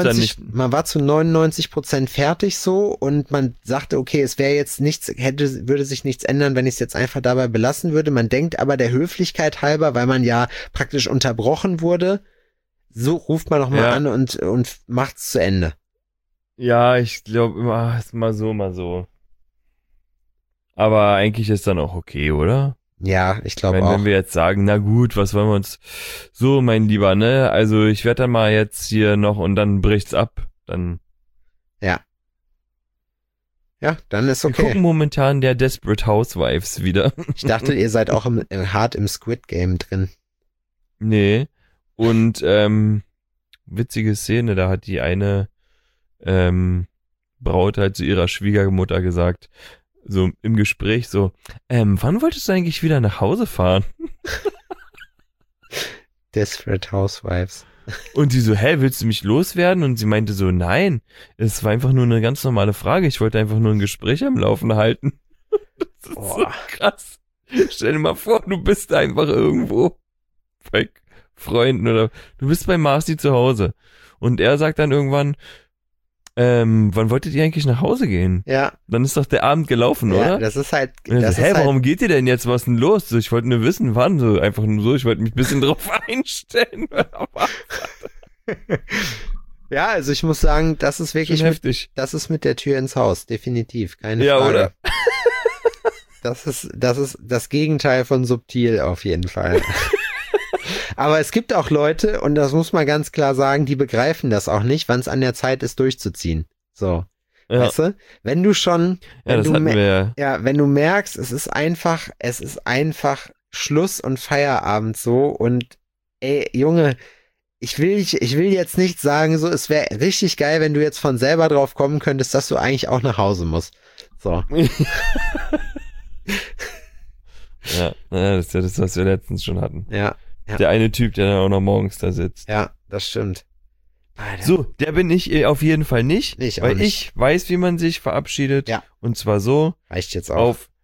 99% fertig so und man sagte, okay, es wäre jetzt würde sich nichts ändern, wenn ich es jetzt einfach dabei belassen würde. Man denkt aber der Höflichkeit halber, weil man ja praktisch unterbrochen wurde, so ruft man noch mal an und macht's zu Ende. Ja, ich glaube immer, ist mal so. Aber eigentlich ist dann auch okay, oder? Ja, ich glaube auch. Wenn wir jetzt sagen, na gut, was wollen wir uns so, mein Lieber, ne? Also ich werde dann mal jetzt hier noch und dann bricht's ab, dann. Ja. Ja, dann ist okay. Wir gucken momentan der Desperate Housewives wieder. Ich dachte, ihr seid auch hart im Squid Game drin. Nee. Und witzige Szene, da hat die eine Braut halt zu ihrer Schwiegermutter gesagt, so im Gespräch so, wann wolltest du eigentlich wieder nach Hause fahren? Desperate Housewives. Und die so, willst du mich loswerden? Und sie meinte so, nein, es war einfach nur eine ganz normale Frage. Ich wollte einfach nur ein Gespräch am Laufen halten. Das ist so krass. Stell dir mal vor, du bist einfach irgendwo bei Freunden oder du bist bei Marci zu Hause. Und er sagt dann irgendwann, wann wolltet ihr eigentlich nach Hause gehen? Ja. Dann ist doch der Abend gelaufen, oder? Ja, das ist halt. Warum geht ihr denn jetzt? Was ist denn los? So, ich wollte nur wissen, wann. So, einfach nur so, ich wollte mich ein bisschen drauf einstellen. Ja, also ich muss sagen, das ist wirklich heftig. Das ist mit der Tür ins Haus, definitiv. Keine Frage. Ja, oder? Das ist das Gegenteil von subtil auf jeden Fall. Aber es gibt auch Leute, und das muss man ganz klar sagen, die begreifen das auch nicht, wann es an der Zeit ist, durchzuziehen. So. Ja. Weißt du? Wenn du schon, wenn du merkst, es ist einfach Schluss und Feierabend so und ey, Junge, ich will jetzt nicht sagen, so, es wäre richtig geil, wenn du jetzt von selber drauf kommen könntest, dass du eigentlich auch nach Hause musst. So. Ja, das ist ja das, was wir letztens schon hatten. Ja. Der eine Typ, der dann auch noch morgens da sitzt. Ja, das stimmt. Alter. So, der bin ich auf jeden Fall nicht, weil ich weiß, wie man sich verabschiedet. Ja. Und zwar so. Reicht jetzt auch. Auf